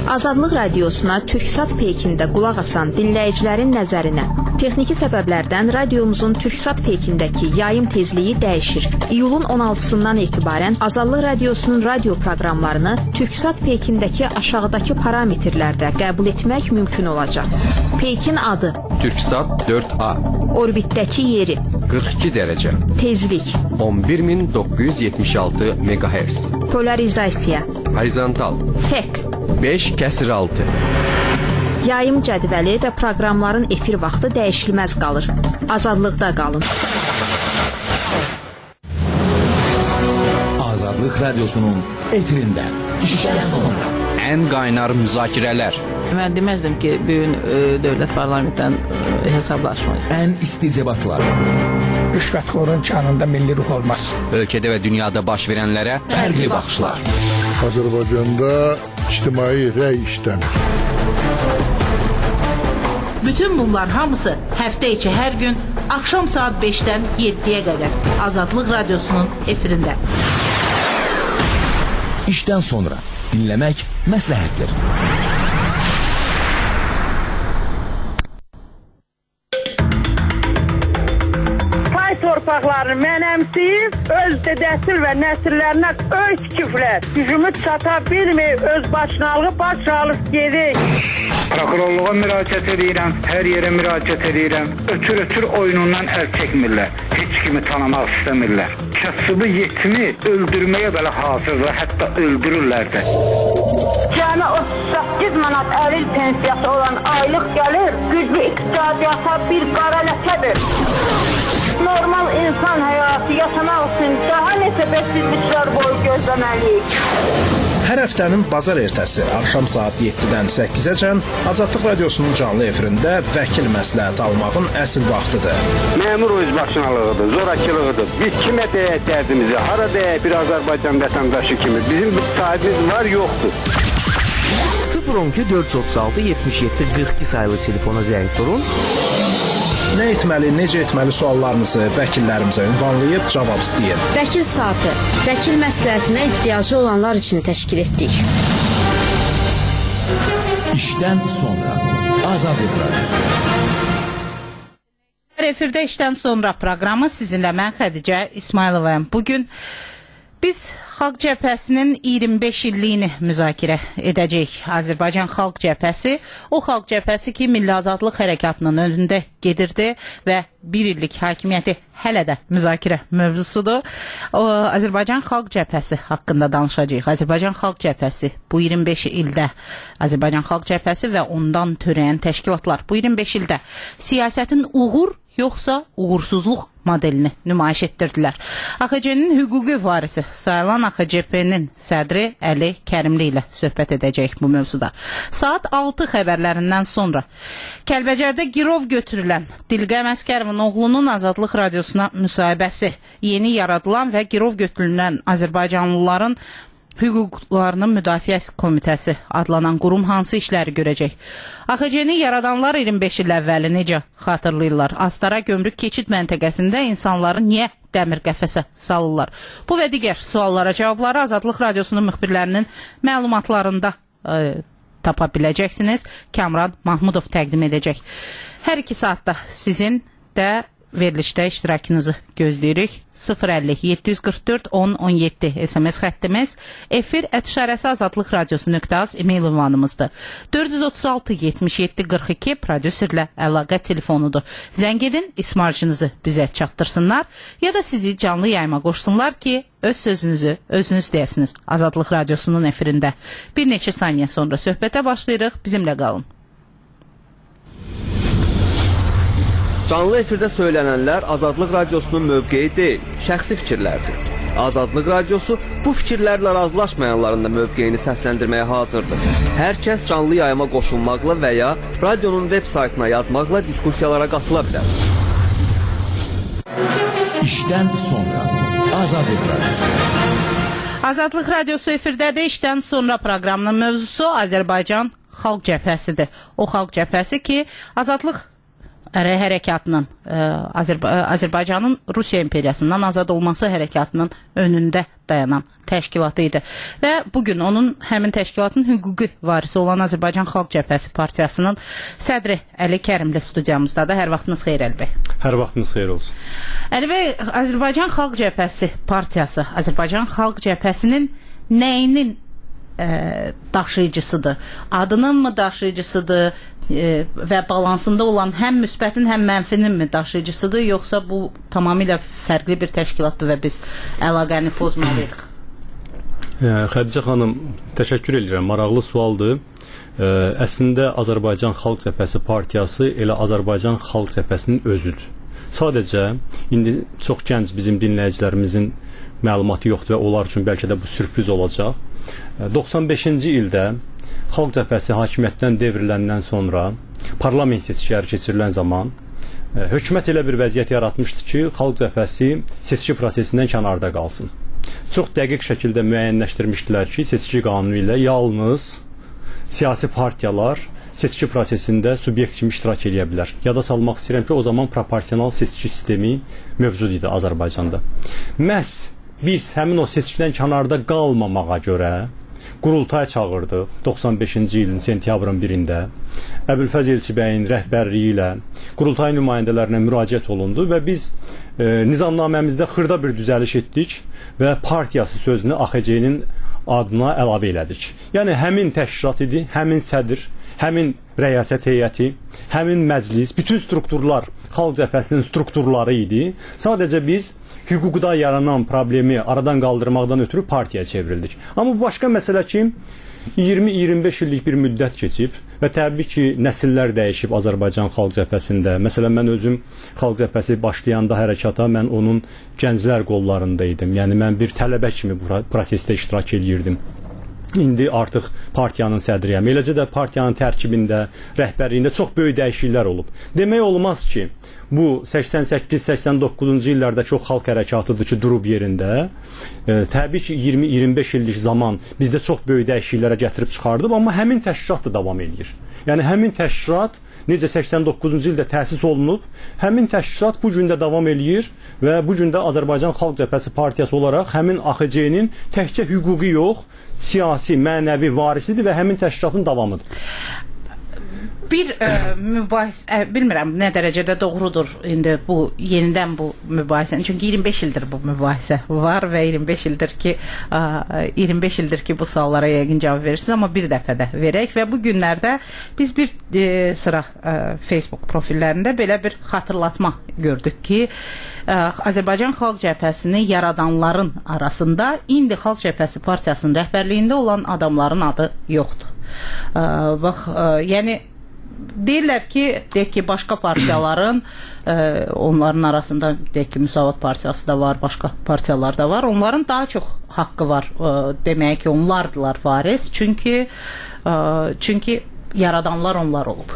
Azadlıq radiosuna Türksat peykində qulaq asan dinləyicilərin nəzərinə. Texniki səbəblərdən radiomuzun Türksat peykindəki yayım tezliyi dəyişir. İyulun 16-sından etibarən Azadlıq radiosunun radio proqramlarını Türksat peykindəki aşağıdakı parametrlərdə qəbul etmək mümkün olacaq. Peykin adı Türksat 4A, orbitdəki yeri 42 dərəcə, tezlik 11976 MHz, polarizasiya horizontal fek 5/6. Yayım cədvəli və proqramların efir vaxtı dəyişilməz qalır. Azadlıqda qalın. Azadlıq radiosunun efirində işdən sonra Ən qaynar müzakirələr, Mən deməzdim ki, bugün dövlət parlamentdən hesablaşmayır. ən isti debatlar, Rüşvətxorun canında milli ruh olmaz. ölkədə və dünyada baş verənlərə fərqli baxışlar. Azərbaycanda ictimai rəy işləmir. Bütün bunlar hamısı həftə içi hər gün axşam saat 5-dən 7-yə qədər Azadlıq radiosunun efirində. İşdən sonra dinləmək məsləhətdir. Pay torpaqlarını mənəmsiyib, öz dədəsil və nəsillərinə öz küflər, gücümü çata bilməyib, öz başınalığı baş alıb gedik. Prokurorluğa müraciət edirəm, hər yerə müraciət edirəm. Ötür oyunundan əl çəkmirlər. Heç kimi tanımaq istəmirlər. Kasıbı yetimi öldürməyə belə hazırlar, hətta öldürürlər də. Cəmi 38 manat əril pensiyası olan aylıq gəlir, güclü iqtisadiyyata bir qara ləkədir. Normal insan həyatı yaşamaq üçün daha neçə bəsizliklər boyu gözləməliyik. Hər həftənin bazar ertəsi axşam saat 7-dən 8-əcən Azadlıq radiosunun canlı efirində vəkil məsləhəti almağın əsl vaxtıdır. Məmur özbaşınalığıdır, zorakılığıdır. Biz kimə deyək dərdimizi, hara deyək bir Azərbaycan vətəndaşı kimi. Bizim bir sahibimiz var, yoxdur. 012 436 77 42 sayılı telefona zəng vurun. Nə etməli, necə etməli suallarınızı vəkillərimizə ünvanlayıb cavab istəyin. Vəkil saatı, vəkil məsləhətinə ehtiyacı olanlar üçün təşkil etdik. İşdən sonra Azadlıq radiosu. Efirdə işdən sonra proqramı sizinlə mən Xədicə İsmayılovayam. Bugün biz Xalq Cəbhəsinin 25 illiyini müzakirə edəcəyik. Azərbaycan Xalq Cəbhəsi, o Xalq Cəbhəsi ki, Milli Azadlıq Hərəkatının önündə gedirdi və bir illik hakimiyyəti hələ də müzakirə mövzusudur. O, Azərbaycan Xalq Cəbhəsi haqqında danışacağıq. Azərbaycan Xalq Cəbhəsi bu 25 ildə, Azərbaycan Xalq Cəbhəsi və ondan törəyən təşkilatlar bu 25 ildə siyasətin uğur yoxsa uğursuzluq modelini nümayiş etdirdilər. AXC-nin hüquqi varisi sayılan AXCP-nin sədri Əli Kərimli ilə söhbət edəcəyik bu mövzuda. Saat 6 xəbərlərindən sonra Kəlbəcərdə girov götürülən Dilqəm Əskərovun oğlunun Azadlıq radiosuna müsahibəsi, yeni yaradılan və girov götürülən Azərbaycanlıların Hüquqlarının Müdafiə Komitəsi adlanan qurum hansı işləri görəcək? AXC-ni yaradanlar 25 il əvvəli necə xatırlayırlar? Astara gömrük keçid məntəqəsində insanları niyə dəmir qəfəsə salırlar? Bu və digər suallara cavabları Azadlıq radiosunun müxbirlərinin məlumatlarında tapa biləcəksiniz. Kamran Mahmudov təqdim edəcək. Hər iki saatda sizin də verilişdə iştirakınızı gözləyirik. 050-744-10-17 SMS xəttimiz, efir@azadlıqradiosu.az e-mail ünvanımızdır. 436-77-42 prodüserlə əlaqə telefonudur. Zəng edin, ismarcınızı bizə çatdırsınlar ya da sizi canlı yayıma qoşsunlar ki, öz sözünüzü özünüz deyəsiniz. Azadlıq radiosunun efirində. Bir neçə saniyə sonra söhbətə başlayırıq. Bizimlə qalın. Canlı efirdə söylənənlər Azadlıq radiosunun mövqeyi deyil, şəxsi fikirlərdir. Azadlıq radiosu bu fikirlərlə razılaşmayanların da mövqeyini səsləndirməyə hazırdır. Hər kəs canlı yayıma qoşulmaqla və ya radionun web saytına yazmaqla diskussiyalara qatıla bilər. İşdən sonra Azadlıq radiosu. Azadlıq radiosu efirdədir. İşdən sonra proqramının mövzusu Azərbaycan Xalq Cəbhəsidir. O Xalq Cəbhəsi ki, Azadlıq Əmək hərəkatının Azərbaycanın Rusiya imperiyasından azad olması hərəkatının önündə dayanan təşkilatı idi. Və bugün onun həmin təşkilatın hüquqi varisi olan Azərbaycan Xalq Cəbhəsi Partiyasının sədri Əli Kərimli studiyamızdadır. Hər vaxtınız xeyir Əli bəy. Hər vaxtınız xeyir olsun. Əli bəy, Azərbaycan Xalq Cəbhəsi Partiyası Azərbaycan Xalq Cəbhəsinin nəyinin daşıyıcısıdır? Adının mı daşıyıcısıdır və balansında olan həm müsbətin, həm mənfinin mi daşıyıcısıdır, yoxsa bu tamamilə fərqli bir təşkilatdır və biz əlaqəni pozmalıyıq? Xədicə xanım, təşəkkür edirəm. Maraqlı sualdır. Əslində Azərbaycan Xalq Cəbhəsi Partiyası elə Azərbaycan Xalq Cəbhəsinin özüdür. Sadəcə indi çox gənc bizim dinləyicilərimizin məlumatı yoxdur və onlar üçün bəlkə də bu sürpriz olacaq. 95-ci ildə Xalq Cəbhəsi hakimiyyətdən devriləndən sonra parlament seçkiləri keçirilən zaman hökumət elə bir vəziyyət yaratmışdı ki, Xalq Cəbhəsi seçki prosesindən kənarda qalsın. Çox dəqiq şəkildə müəyyənləşdirmişdilər ki, seçki qanunu ilə yalnız siyasi partiyalar seçki prosesində subyekt kimi iştirak edə bilər. Yada salmaq istəyirəm ki, o zaman proporsional seçki sistemi mövcud idi Azərbaycanda. Məhz biz həmin o seçkidən kənarda qalmamağa görə qurultay çağırdıq 95-ci ilin sentyabrın 1-də. Əbülfəz Elçibəyin rəhbərliyi ilə qurultay nümayəndələrinə müraciət olundu və biz nizamnaməmizdə xırda bir düzəliş etdik və partiyası sözünü AXC-nin adına əlavə elədik. Yəni həmin təşkilat idi, həmin sədr, həmin rəyasət heyəti, həmin məclis, bütün strukturlar Xalq Cəbhəsinin strukturları idi. Sadəcə biz hüquqda yaranan problemi aradan qaldırmaqdan ötürü partiyaya çevrildik. Amma bu başqa məsələ ki, 20-25 illik bir müddət keçib və təbii ki, nəsillər dəyişib Azərbaycan Xalq Cəbhəsində. Məsələn, mən özüm Xalq Cəbhəsi başlayanda hərəkata mən onun gənclər qollarında idim. Yəni mən bir tələbə kimi bu prosesdə iştirak edirdim. İndi artıq partiyanın sədriyəm. Eləcə də partiyanın tərkibində, rəhbərliyində çox böyük dəyişikliklər olub. Demək olmaz ki, bu 88-89-cu illərdə çox xalq hərəkatıdır ki, durub yerində. Təbii ki, 20-25 illik zaman bizdə çox böyük dəyişikliklərə gətirib çıxardıb, amma həmin təşkilat da davam edir. Yəni həmin təşkilat necə 89-cu ildə təsis olunub, həmin təşkilat bu gün də davam edir və bu gün də Azərbaycan Xalq Cəbhəsi Partiyası olaraq həmin AXC-nin təkcə hüquqi yox, siyasi, mənəvi varisidir və həmin təşkilatın davamıdır. Bir mübahisə, bilmirəm nə dərəcədə doğrudur indi bu yenidən bu mübahisə. Çünki 25 ildir bu mübahisə var və 25 ildir ki bu suallara yəqin cavab verirsiniz, amma bir dəfə də verək və bu günlərdə biz bir sıra Facebook profillərində belə bir xatırlatma gördük ki, Azərbaycan Xalq Cəbhəsini yaradanların arasında indi Xalq Cəbhəsi Partiyasının rəhbərliyində olan adamların adı yoxdur. Bax, yəni deyirlər ki, deyək ki, başqa partiyaların, onların arasında deyək ki, Müsavat Partiyası da var, başqa partiyalar da var. Onların daha çox haqqı var deməyə ki, onlardılar varis. Çünki yaradanlar onlar olub.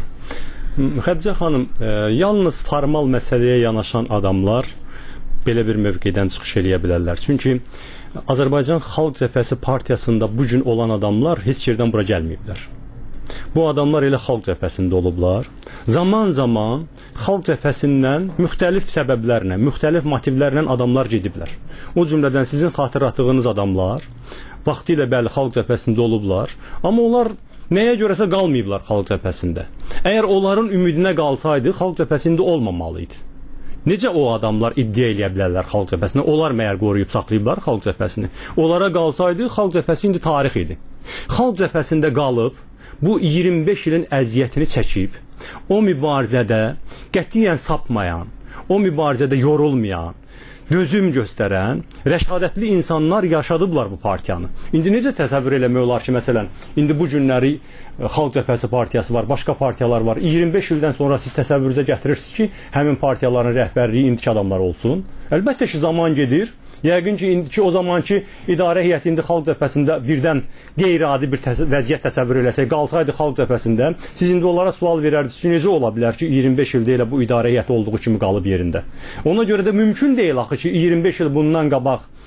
Xədicə xanım, yalnız formal məsələyə yanaşan adamlar belə bir mövqedən çıxış edə bilərlər. Çünki Azərbaycan Xalq Cəbhəsi Partiyasında bugün olan adamlar heç yerdən bura gəlməyiblər. Bu adamlar elə Xalq Cəbhəsində olublar. Zaman-zaman Xalq Cəbhəsindən müxtəlif səbəblərlə, müxtəlif motivlərlə adamlar gediblər. O cümlədən sizin xatırlatdığınız adamlar vaxtilə bəli Xalq Cəbhəsində olublar, amma onlar nəyə görəsə qalmayıblar Xalq Cəbhəsində. Əgər onların ümidinə qalsaydı, Xalq Cəbhəsində olmamalıydı. Necə o adamlar iddia eləyə bilərlər Xalq Cəbhəsini? Onlar məyər qoruyub saxlayıblar Xalq Cəbhəsini? Onlara qalsaydı, Xalq Cəbhəsi indi tarix idi. Xalq Cəbhəsində qalıb, bu 25 ilin əziyyətini çəkib, o mübarizədə qətiyyən sapmayan, o mübarizədə yorulmayan, dözüm göstərən, rəşadətli insanlar yaşadıblar bu partiyanı. İndi necə təsəvvür eləmək olar ki, məsələn, indi bu günləri Xalq Cəbhəsi Partiyası var, başqa partiyalar var. 25 ildən sonra siz təsəvvürünüzə gətirirsiniz ki, həmin partiyaların rəhbərliyi indiki adamlar olsun. Əlbəttə ki, zaman gedir. Yəqin ki, indiki o zamanki idarə heyəti indi Xalq Cəbhəsində birdən qeyri-adi bir vəziyyət təsəvvür eləsək, qalsaydı Xalq Cəbhəsində, siz indi onlara sual verərdiniz ki, necə ola bilər ki, 25 ildə elə bu idarə heyəti olduğu kimi qalıb yerində. Ona görə də mümkün deyil axı ki, 25 il bundan qabaq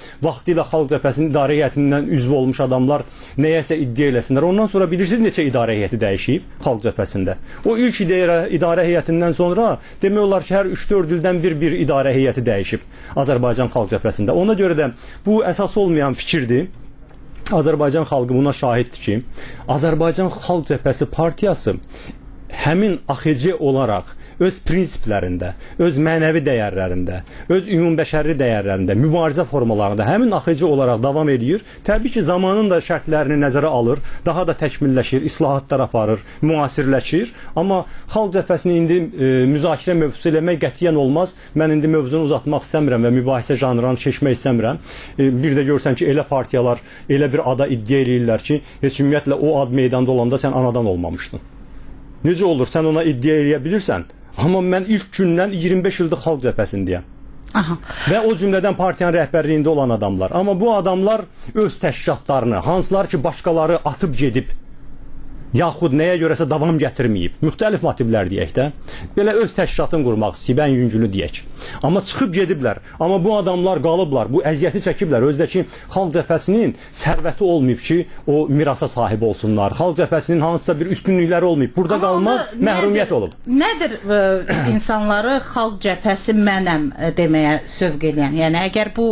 vaxtilə Xalq Cəbhəsinin idarə heyətindən üzv olmuş adamlar nəyəsə iddia eləsinlər. Ondan sonra bilirsiniz neçə idarə heyəti dəyişib Xalq Cəbhəsində. O ilk idarə heyətindən sonra demək olar ki, hər 3-4 ildən bir idarə heyəti dəyişib Azərbaycan Xalq Cəbhəsində. Ona görə də bu əsas olmayan fikirdir. Azərbaycan xalqı buna şahiddir ki, Azərbaycan Xalq Cəbhəsi partiyası həmin AXC olaraq öz prinsiplərində, öz mənəvi dəyərlərində, öz ümumbəşəri dəyərlərində, mübarizə formalarında həmin AXC olaraq davam edir. Təbii ki, zamanın da şərtlərini nəzərə alır, daha da təkmilləşir, islahatlar aparır, müasirləşir. Amma Xalq Cəbhəsini indi müzakirə mövzusu eləmək qətiyyən olmaz. Mən indi mövzunu uzatmaq istəmirəm və mübahisə janrını keçmək istəmirəm. Bir də görsən ki, elə partiyalar elə bir ada iddia eləyirlər ki, heç ümumiyyətlə o ad meydanda olanda sən anadan olmamışdın. Necə olur, sən ona iddia eləyə bilirsən? Amma mən ilk gündən 25 ildir Xalq Cəbhəsindəyəm. Və o cümlədən partiyanın rəhbərliyində olan adamlar. Amma bu adamlar öz təşkilatlarını, hansılar ki, başqaları atıb gedib, yaxud nəyə görəsə davam gətirməyib, müxtəlif motivlər deyək də, belə öz təşkilatını qurmaq istəyib, ən yüngülü deyək. Amma çıxıb gediblər. Amma bu adamlar qalıblar, bu əziyyəti çəkiblər. Özdəki Xalq Cəbhəsinin sərvəti olmayıb ki, o mirasa sahib olsunlar. Xalq Cəbhəsinin hansısa bir üstünlükləri olmayıb. Burada qalmaq məhrumiyyət olub. Nədir insanları Xalq Cəbhəsi mənəm deməyə sövq eləyən? Yəni əgər bu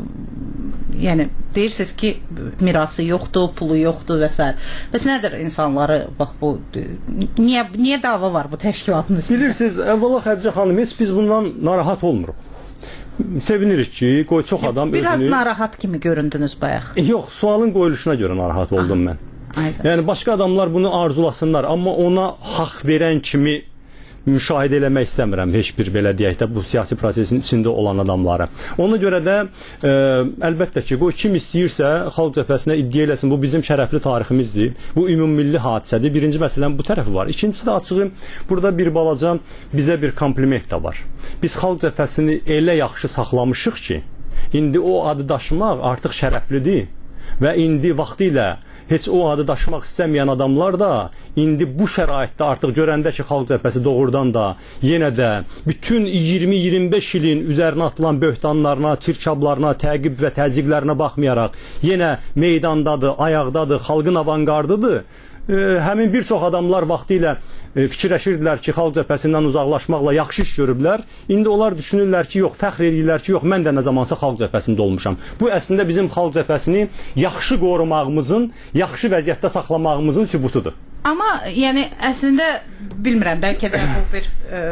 yəni deyirsiniz ki, mirası yoxdur, pulu yoxdur və s. Bəs nədir insanları, bax bu niyə dava var bu təşkilatın üstündə? Bilirsiniz, əvvəla Xədicə xanım, heç biz bundan narahat olmuruq. Sevinirik ki, qoy çox adam biraz narahat kimi göründünüz bayaq. Yox, sualın qoyuluşuna görə narahat oldum mən. Yəni başqa adamlar bunu arzulasınlar, amma ona haqq verən kimi müşahidə eləmək istəmirəm heç bir belə deyək də bu siyasi prosesin içində olan adamları. Ona görə də əlbəttə ki, bu kim istəyirsə Xalq Cəbhəsinə iddia eləsin, bu bizim şərəfli tariximizdir. Bu ümummilli hadisədir. Birinci məsələn bu tərəfi var. İkincisi də açığı burada bir balaca bizə bir kompliment də var. Biz Xalq Cəbhəsini elə yaxşı saxlamışıq ki, indi o adı daşımaq artıq şərəflidir. Və indi vaxtilə heç o adı daşımaq istəməyən adamlar da indi bu şəraitdə artıq görəndə ki, Xalq Cəbhəsi doğrudan da yenə də bütün 20-25 ilin üzərinə atılan böhtanlarına, tirkablarına, təqib və təzyiqlərinə baxmayaraq yenə meydandadır, ayaqdadır, xalqın avangardıdır. Həmin bir çox adamlar vaxtilə fikirləşirdilər ki, Xalq Cəbhəsindən uzaqlaşmaqla yaxşı iş görüblər. İndi onlar düşünürlər ki, yox, fəxr edirlər ki, yox, mən də nə zamansa Xalq Cəbhəsində olmuşam. Bu əslində bizim Xalq Cəbhəsini yaxşı qorumağımızın, yaxşı vəziyyətdə saxlamağımızın sübutudur. Amma yəni əslində bilmirəm, bəlkə də bu bir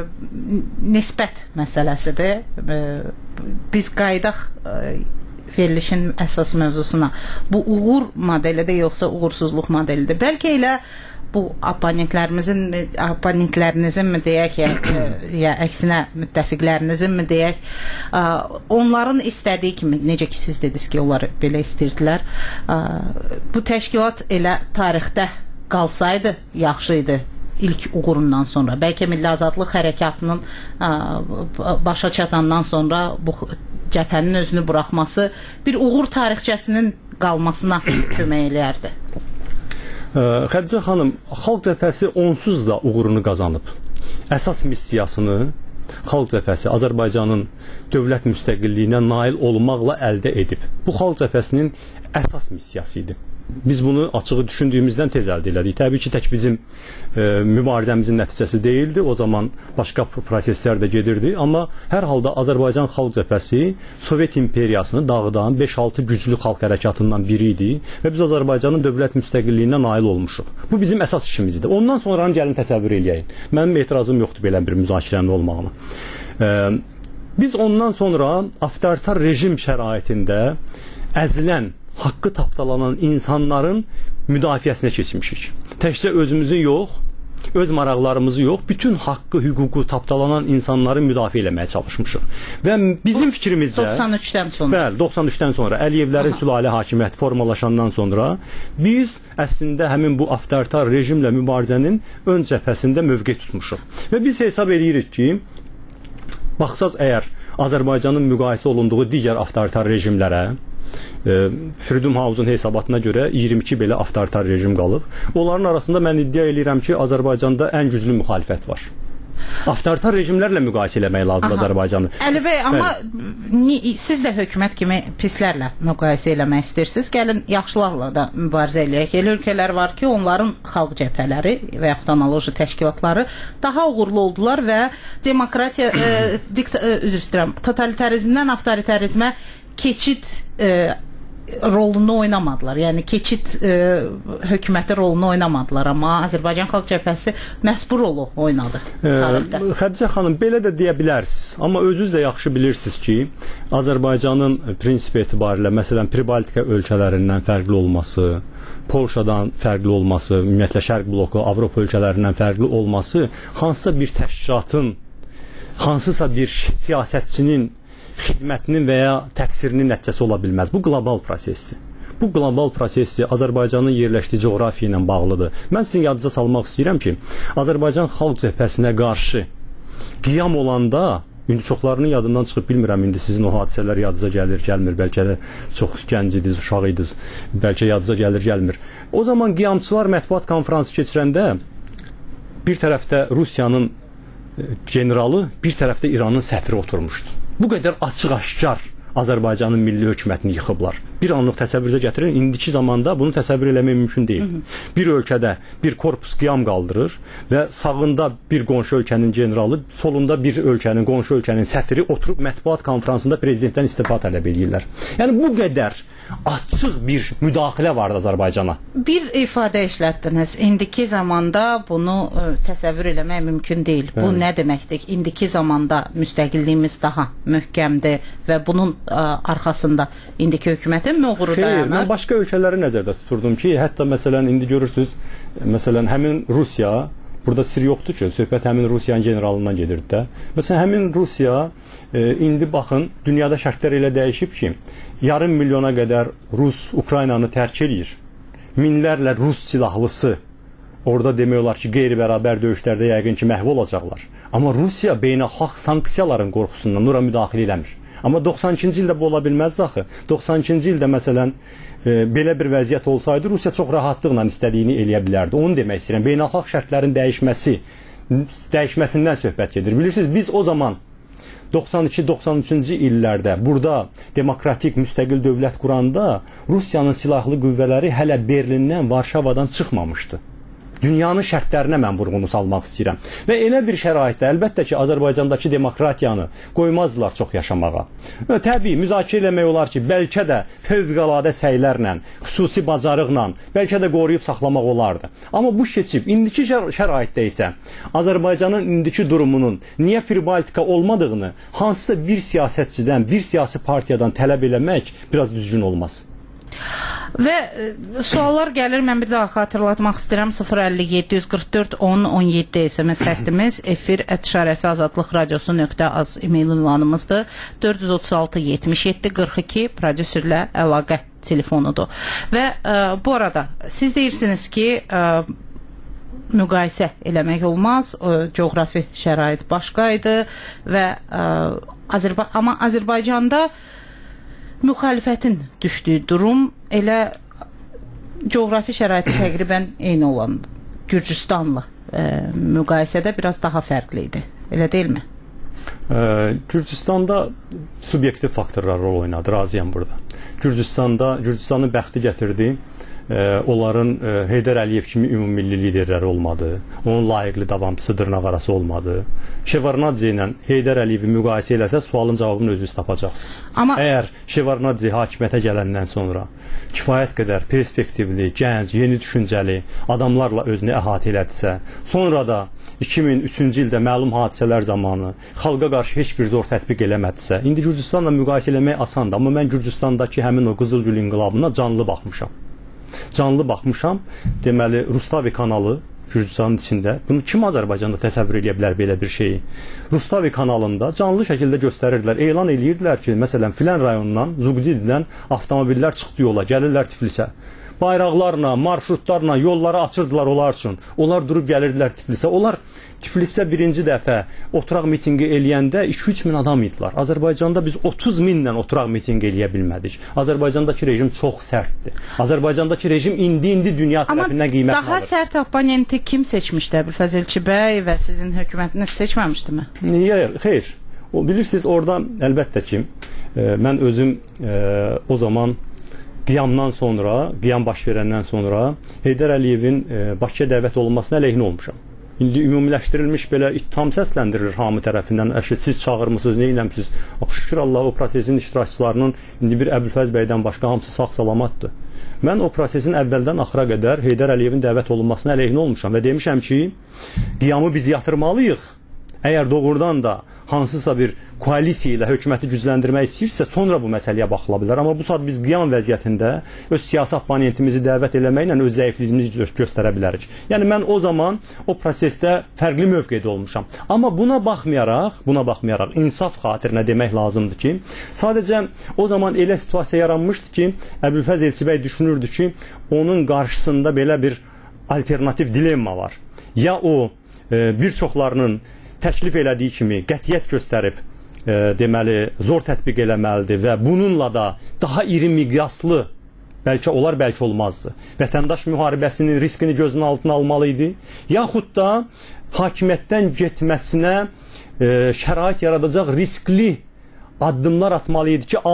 nisbət məsələsidir. Biz qaydaq verilişin əsas mövzusuna. Bu uğur modelidir, yoxsa uğursuzluq modelidir? Bəlkə elə bu oponentlərinizin mi deyək, ya əksinə müttəfiqlərinizin mi deyək, onların istədiyi kimi, necə ki siz dediniz ki, onlar belə istəyirdilər, bu təşkilat elə tarixdə qalsaydı, yaxşı idi. İlk uğurundan sonra, bəlkə Milli Azadlıq Hərəkatının başa çatandan sonra bu cəbhənin özünü buraxması bir uğur tarixçəsinin qalmasına kömək eləyərdi. Xədicə xanım, Xalq Cəbhəsi onsuz da uğurunu qazanıb. Əsas missiyasını Xalq Cəbhəsi Azərbaycanın dövlət müstəqilliyinə nail olmaqla əldə edib. Bu Xalq Cəbhəsinin əsas missiyası idi. Biz bunu açığı düşündüyümüzdən tez əldə elədik. Təbii ki, tək bizim mübarizəmizin nəticəsi deyildi. O zaman başqa proseslər də gedirdi. Amma hər halda Azərbaycan Xalq Cəbhəsi Sovet imperiyasını dağıdan 5-6 güclü xalq hərəkatından biri idi və biz Azərbaycanın dövlət müstəqilliyinə nail olmuşuq. Bu bizim əsas işimiz idi. Ondan sonranı gəlin təsəvvür eləyək. Mənim etirazım yoxdur belə bir müzakirənin olmağına. Biz ondan sonra avtoritar rejim şəraitində əzilən, haqqı tapdalanan insanların müdafiəsinə keçmişik. Təkcə özümüzü yox, öz maraqlarımızı yox, bütün haqqı, hüququ tapdalanan insanları müdafiə eləməyə çalışmışıq. Və bizim fikrimizcə 93-dən sonra. Bəli, 93-dən sonra Əliyevlərin sülalə hakimiyyəti formalaşandan sonra biz əslində həmin bu avtoritar rejimlə mübarizənin ön cəbhəsində mövqe tutmuşuq. Və biz hesab edirik ki, baxsaz əgər Azərbaycanın müqayisə olunduğu digər avtoritar rejimlərə, Freedom House-un hesabatına görə 22 belə avtoritar rejim qalıb. Onların arasında mən iddia edirəm ki, Azərbaycanda ən güclü müxalifət var. Avtoritar rejimlərlə müqayisə eləmək lazımdır Azərbaycanı. Əli bəy, amma siz də hökumət kimi pislərlə müqayisə eləmək istəyirsiniz. Gəlin yaxşılarla da mübarizə eləyək. Elə ölkələr var ki, onların xalq cəbhələri və yaxud analoji təşkilatları daha uğurlu oldular və demokratiya, üzr istəyirəm, totalitarizmdən avtoritarizmə keçid rolunu oynamadılar. Yəni keçid hökuməti rolunu oynamadılar, amma Azərbaycan Xalq Cəbhəsi məhz bu rolu oynadı tarixdə. Xədicə xanım, belə də deyə bilərsiniz, amma özünüz də yaxşı bilirsiniz ki, Azərbaycanın prinsip etibarilə, məsələn, Pribaltika ölkələrindən fərqli olması, Polşadan fərqli olması, ümumiyyətlə Şərq bloku, Avropa ölkələrindən fərqli olması hansısa bir təşkilatın, hansısa bir siyasətçinin xidmətinin və ya təqsirinin nəticəsi ola bilməz. Bu qlobal prosesdir. Bu qlobal prosesi Azərbaycanın yerləşdiyi coğrafiya ilə bağlıdır. Mən sizin yadınıza salmaq istəyirəm ki, Azərbaycan Xalq Cəbhəsinə qarşı qiyam olanda, indi çoxlarının yadından çıxıb bilmirəm, indi sizin o hadisələr yadınıza gəlir, gəlmir, bəlkə də çox gənc idiniz, uşaq idiniz, bəlkə yadınıza gəlir, gəlmir. O zaman qiyamçılar mətbuat konfransı keçirəndə bir tərəfdə Rusiyanın generalı, bir tərəfdə İranın səfiri oturmuşdu. Bu qədər açıq-aşkar Azərbaycanın milli hökumətini yıxıblar. Bir anlıq təsəvvürə gətirin, indiki zamanda bunu təsəvvür eləmək mümkün deyil. Bir ölkədə bir korpus qiyam qaldırır və sağında bir qonşu ölkənin generalı, solunda bir ölkənin, qonşu ölkənin səfiri oturub mətbuat konfransında prezidentdən istifa tələb edirlər. Yəni bu qədər açıq bir müdaxilə vardı Azərbaycana. Bir ifadə işlətdiniz. İndiki zamanda bunu təsəvvür eləmək mümkün deyil. Bu nə deməkdir? İndiki zamanda müstəqilliyimiz daha möhkəmdir və bunun arxasında indiki hökumətin mi uğuru dayanır? Xeyr, mən başqa ölkələri nəzərdə tuturdum ki, hətta məsələn indi görürsüz, məsələn həmin Rusiya, burada sir yoxdur ki, söhbət həmin Rusiyanın generalından gedirdi də. Məsələn, həmin Rusiya indi baxın, dünyada şərtlər elə dəyişib ki, yarım milyona qədər Rus Ukraynanı tərk edir. Minlərlə Rus silahlısı orada demək olar ki, qeyri-bərabər döyüşlərdə yəqin ki, məhv olacaqlar. Amma Rusiya beynəlxalq sanksiyaların qorxusundan ora müdaxilə eləmir. Amma 92-ci ildə bu ola bilməz axı. 92-ci ildə məsələn belə bir vəziyyət olsaydı Rusiya çox rahatlıqla istədiyini eləyə bilərdi. Onu demək istəyirəm. Beynəlxalq şərtlərin dəyişməsindən söhbət gedir. Bilirsiniz, biz o zaman 92-93-cü illərdə burada demokratik müstəqil dövlət quranda Rusiyanın silahlı qüvvələri hələ Berlindən, Varşavadan çıxmamışdı. Dünyanın şərtlərinə mən vurğunu salmaq istəyirəm. Və elə bir şəraitdə əlbəttə ki, Azərbaycandakı demokratiyanı qoymazdılar çox yaşamağa. Təbii, müzakirə eləmək olar ki, bəlkə də fövqəladə səylərlə, xüsusi bacarıqla, bəlkə də qoruyub saxlamaq olardı. Amma bu keçib, indiki şəraitdə isə Azərbaycanın indiki durumunun niyə Pribaltika olmadığını hansısa bir siyasətçidən, bir siyasi partiyadan tələb eləmək biraz düzgün olmaz. Və suallar gəlir, mən bir daha xatırlatmaq istəyirəm. 050-744-10-17 SMS xəttimiz, efir@şarəsi azadlıq radiosu.az e-mail ünvanımızdır. 436-77-42 prodüserlə əlaqə telefonudur. Və bu arada siz deyirsiniz ki, müqayisə eləmək olmaz, coğrafi şərait başqa idi və amma Azərbaycanda müxalifətin düşdüyü durum elə coğrafi şəraiti təqribən eyni olan Gürcüstanla müqayisədə biraz daha fərqli idi. Elə deyilmi? Gürcüstanda subyektiv faktorlar rol oynadı, razıyam burada. Gürcüstanın bəxti gətirdi. Onların Heydər Əliyev kimi ümummilli liderləri olmadı. Onun layiqli davamçısı dırnaqarası olmadı. Şevarnadze ilə Heydər Əliyevi müqayisə eləsə sualın cavabını özünüz tapacaqsınız. Amma əgər Şevarnadze hakimiyyətə gələndən sonra kifayət qədər perspektivli, gənc, yeni düşüncəli adamlarla özünü əhatə elədisə, sonra da 2003-cü ildə məlum hadisələr zamanı xalqa qarşı heç bir zor tətbiq eləmədisə, indi Gürcüstanla müqayisə eləmək asandır, amma mən Gürcüstandakı həmin o Qızılgül inqilabına canlı baxmışam. Deməli, Rustavi kanalı Gürcüstanın içində, bunu kim Azərbaycanda təsəvvür edə bilər belə bir şeyi? Rustavi kanalında canlı şəkildə göstərirdilər, elan edirdilər ki, məsələn, filan rayonundan, Zuqdididən avtomobillər çıxdı yola, gəlirlər Tiflisə. bayraqlarla, marşrutlarla yolları açırdılar onlar üçün. Onlar durub gəlirdilər Tiflisə. Onlar Tiflisdə birinci dəfə oturaq mitinqi eləyəndə 2-3 min adam idilər. Azərbaycanda biz 30 minlə oturaq mitinqi eləyə bilmədik. Azərbaycandakı rejim çox sərtdir. Azərbaycandakı rejim indi dünya tərəfindən qiymət alır. Daha sərt opponenti kim seçmişdi? Əbülfəz Elçibəy və sizin hökumətiniz seçməmişdimi? Xeyr. Bilirsiniz, orada əlbəttə ki, mən özüm o zaman qiyamdan sonra, qiyam baş verəndən sonra Heydər Əliyevin Bakıya dəvət olunmasına əleyhinə olmuşam. İndi ümumiləşdirilmiş belə ittiham səsləndirilir hamı tərəfindən. Siz çağırmısınız, nə eləmisiniz? Şükür Allah, o prosesin iştirakçılarının indi bir Əbülfəz bəydən başqa hamısı sağ-salamatdır. Mən o prosesin əvvəldən axıra qədər Heydər Əliyevin dəvət olunmasına əleyhinə olmuşam və demişəm ki, qiyamı biz yatırmalıyıq. Əgər doğrudan da hansısa bir koalisiya ilə hökuməti gücləndirmək istəyirsə, sonra bu məsələyə baxıla bilər. Amma bu saat biz qiyam vəziyyətində öz siyasi opponentimizi dəvət eləməklə öz zəifliyimizi göstərə bilərik. Yəni mən o zaman o prosesdə fərqli mövqedə olmuşam. Amma buna baxmayaraq insaf xatirinə demək lazımdır ki, sadəcə o zaman elə situasiya yaranmışdı ki, Əbülfəz Elçibəy düşünürdü ki, onun qarşısında belə bir alternativ dilemma var. Ya o bir çoxlarının təklif elədiyi kimi qətiyyət göstərib deməli zor tətbiq eləməlidir və bununla da daha iri miqyaslı, bəlkə olar, bəlkə olmazdı, vətəndaş müharibəsinin riskini gözünün altına almalı idi, yaxud da hakimiyyətdən getməsinə şərait yaradacaq riskli addımlar atmalı idi ki,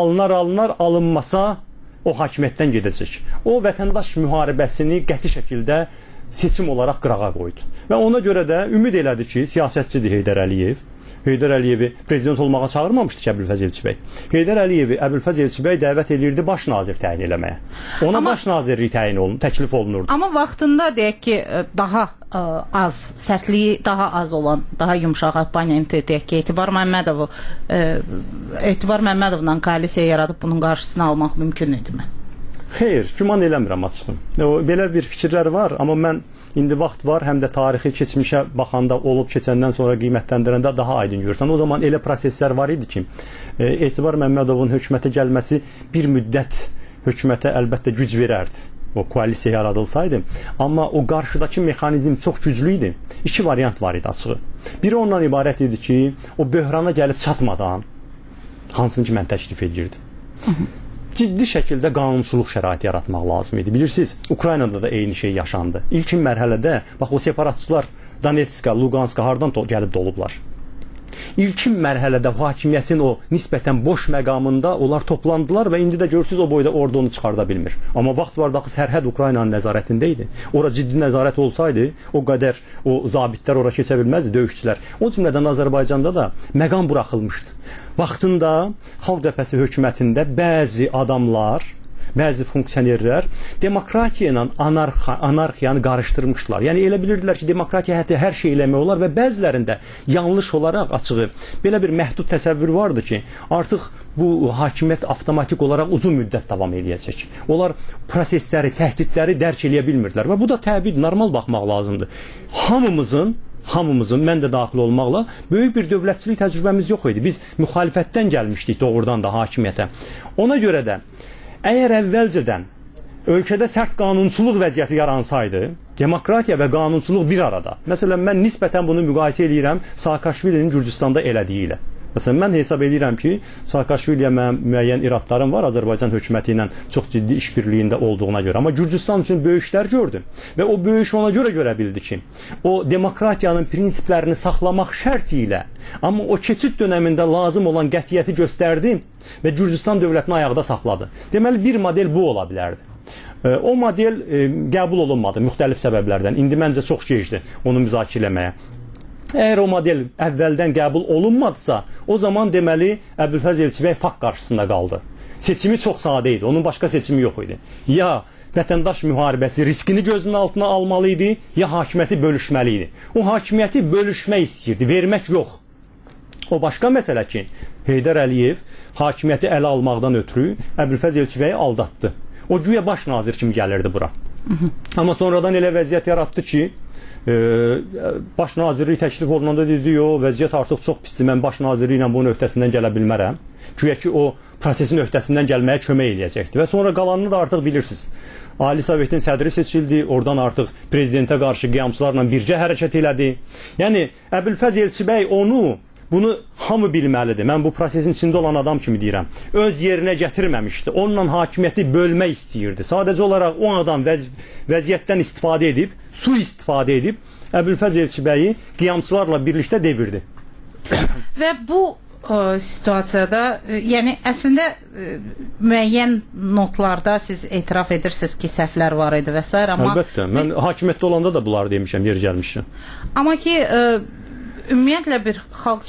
alınmasa o hakimiyyətdən gedəcək. O vətəndaş müharibəsini qəti şəkildə seçim olaraq qırağa qoydu. Və ona görə də ümid elədi ki, siyasətçidir Heydər Əliyev. Heydər Əliyevi prezident olmağa çağırmamışdı ki, Əbülfəz Elçibəy. Heydər Əliyevi Əbülfəz Elçibəy dəvət edirdi baş nazir təyin eləməyə. Ona baş nazirlik təklif olunurdu. Amma vaxtında deyək ki, daha az, sərtliyi daha az olan, daha yumşaq opponenti deyək ki, Etibar Məmmədovla koalisiya yaradıb bunun qarşısını almaq mümkün idimi? Xeyr, güman eləmirəm açıqım. Belə bir fikirlər var, amma mən indi vaxt var, həm də tarixi keçmişə baxanda olub keçəndən sonra qiymətləndirəndə daha aydın görürsən. O zaman elə proseslər var idi ki, Etibar Məmmədovun hökumətə gəlməsi bir müddət hökumətə əlbəttə güc verərdi. O koalisiya yaradılsaydı, amma o qarşıdakı mexanizm çox güclü idi. İki variant var idi açığı. Biri ondan ibarət idi ki, o böhrana gəlib çatmadan hansını ki mən təklif edirdim. Ciddi şəkildə qanunçuluq şəraiti yaratmaq lazım idi. Bilirsiniz, Ukraynada da eyni şey yaşandı. İlkin mərhələdə, bax o separatçılar Donetska, Luganska hardan gəlib dolublar. İlkin mərhələdə hakimiyyətin o nisbətən boş məqamında onlar toplandılar və indi də görürsünüz o boyda ordu onu çıxarda bilmir. Amma vaxt var da sərhəd Ukraynanın nəzarətində idi. Ora ciddi nəzarət olsaydı, o qədər o zabitlər ora keçə bilməzdi, döyüşçülər. O cümlədən Azərbaycanda da məqam buraxılmışdı. Vaxtında Xalq Cəbhəsi hökumətində bəzi adamlar, bəzi funksionerlər demokratiya ilə anarxiyanı qarışdırmışdılar. Yəni elə bilirdilər ki, demokratiya hətta hər şey eləmək olar və bəzilərində yanlış olaraq açığı belə bir məhdud təsəvvür vardı ki, artıq bu hakimiyyət avtomatik olaraq uzun müddət davam eləyəcək. Onlar prosesləri, təhdidləri dərk eləyə bilmirdilər və bu da təbii, normal baxmaq lazımdır. Hamımızın, mən də daxil olmaqla böyük bir dövlətçilik təcrübəmiz yox idi. Biz müxalifətdən gəlmişdik doğrudan da hakimiyyətə. Ona görə də əgər əvvəlcədən ölkədə sərt qanunçuluq vəziyyəti yaransaydı, demokratiya və qanunçuluq bir arada. Məsələn, mən nisbətən bunu müqayisə edirəm Saakashvilinin Gürcüstanda elədiyi ilə. Məsələn, mən hesab edirəm ki, Saakashviliyə müəyyən iradlarım var Azərbaycan hökuməti ilə çox ciddi işbirliyində olduğuna görə. Amma Gürcüstan üçün böyüşlər gördüm və o böyüş ona görə bildi ki, o demokratiyanın prinsiplərini saxlamaq şərti ilə, amma o keçid dönəmində lazım olan qətiyyəti göstərdi və Gürcüstan dövlətini ayaqda saxladı. Deməli, bir model bu ola bilərdi. O model qəbul olunmadı müxtəlif səbəblərdən. İndi məncə çox gecdir onu müzakirə etməyə. Əgər o model əvvəldən qəbul olunmadısa, o zaman deməli Əbülfəz Elçibəy fakt qarşısında qaldı. Seçimi çox sadə idi, onun başqa seçimi yox idi. Ya vətəndaş müharibəsi riskini gözünün altına almalı idi, ya hakimiyyəti bölüşməli idi. O hakimiyyəti bölüşmək istəyirdi, vermək yox. O başqa məsələ ki, Heydər Əliyev hakimiyyəti ələ almaqdan ötürü Əbülfəz Elçibəyi aldatdı. O güya baş nazir kimi gəlirdi bura. Amma sonradan elə vəziyyət yaratdı ki, baş nazirlik təklif olunanda dedi, vəziyyət artıq çox pisdir, mən baş nazirliyi ilə bunun öhdəsindən gələ bilmərəm. Güya ki, o prosesin öhdəsindən gəlməyə kömək eləyəcəkdir. Və sonra qalanını da artıq bilirsiniz. Ali Sovetin sədri seçildi, oradan artıq prezidentə qarşı qiyamçılarla birgə hərəkət elədi. Yəni Əbülfəz Elçibəy bunu hamı bilməlidir. Mən bu prosesin içində olan adam kimi deyirəm. Öz yerinə gətirməmişdi. Onunla hakimiyyəti bölmək istəyirdi. Sadəcə olaraq o adam vəziyyətdən istifadə edib, sui-istifadə edib Əbülfəz Elçibəyi qiyamçılarla birlikdə devirdi. Və bu situasiyada, yəni əslində müəyyən notlarda siz etiraf edirsiniz ki, səhvlər var idi və s. Amma əlbəttə, mən hakimiyyətdə olanda da bunları demişəm, yer gəlmişəm. Amma ki ümumiyyətlə bir xalq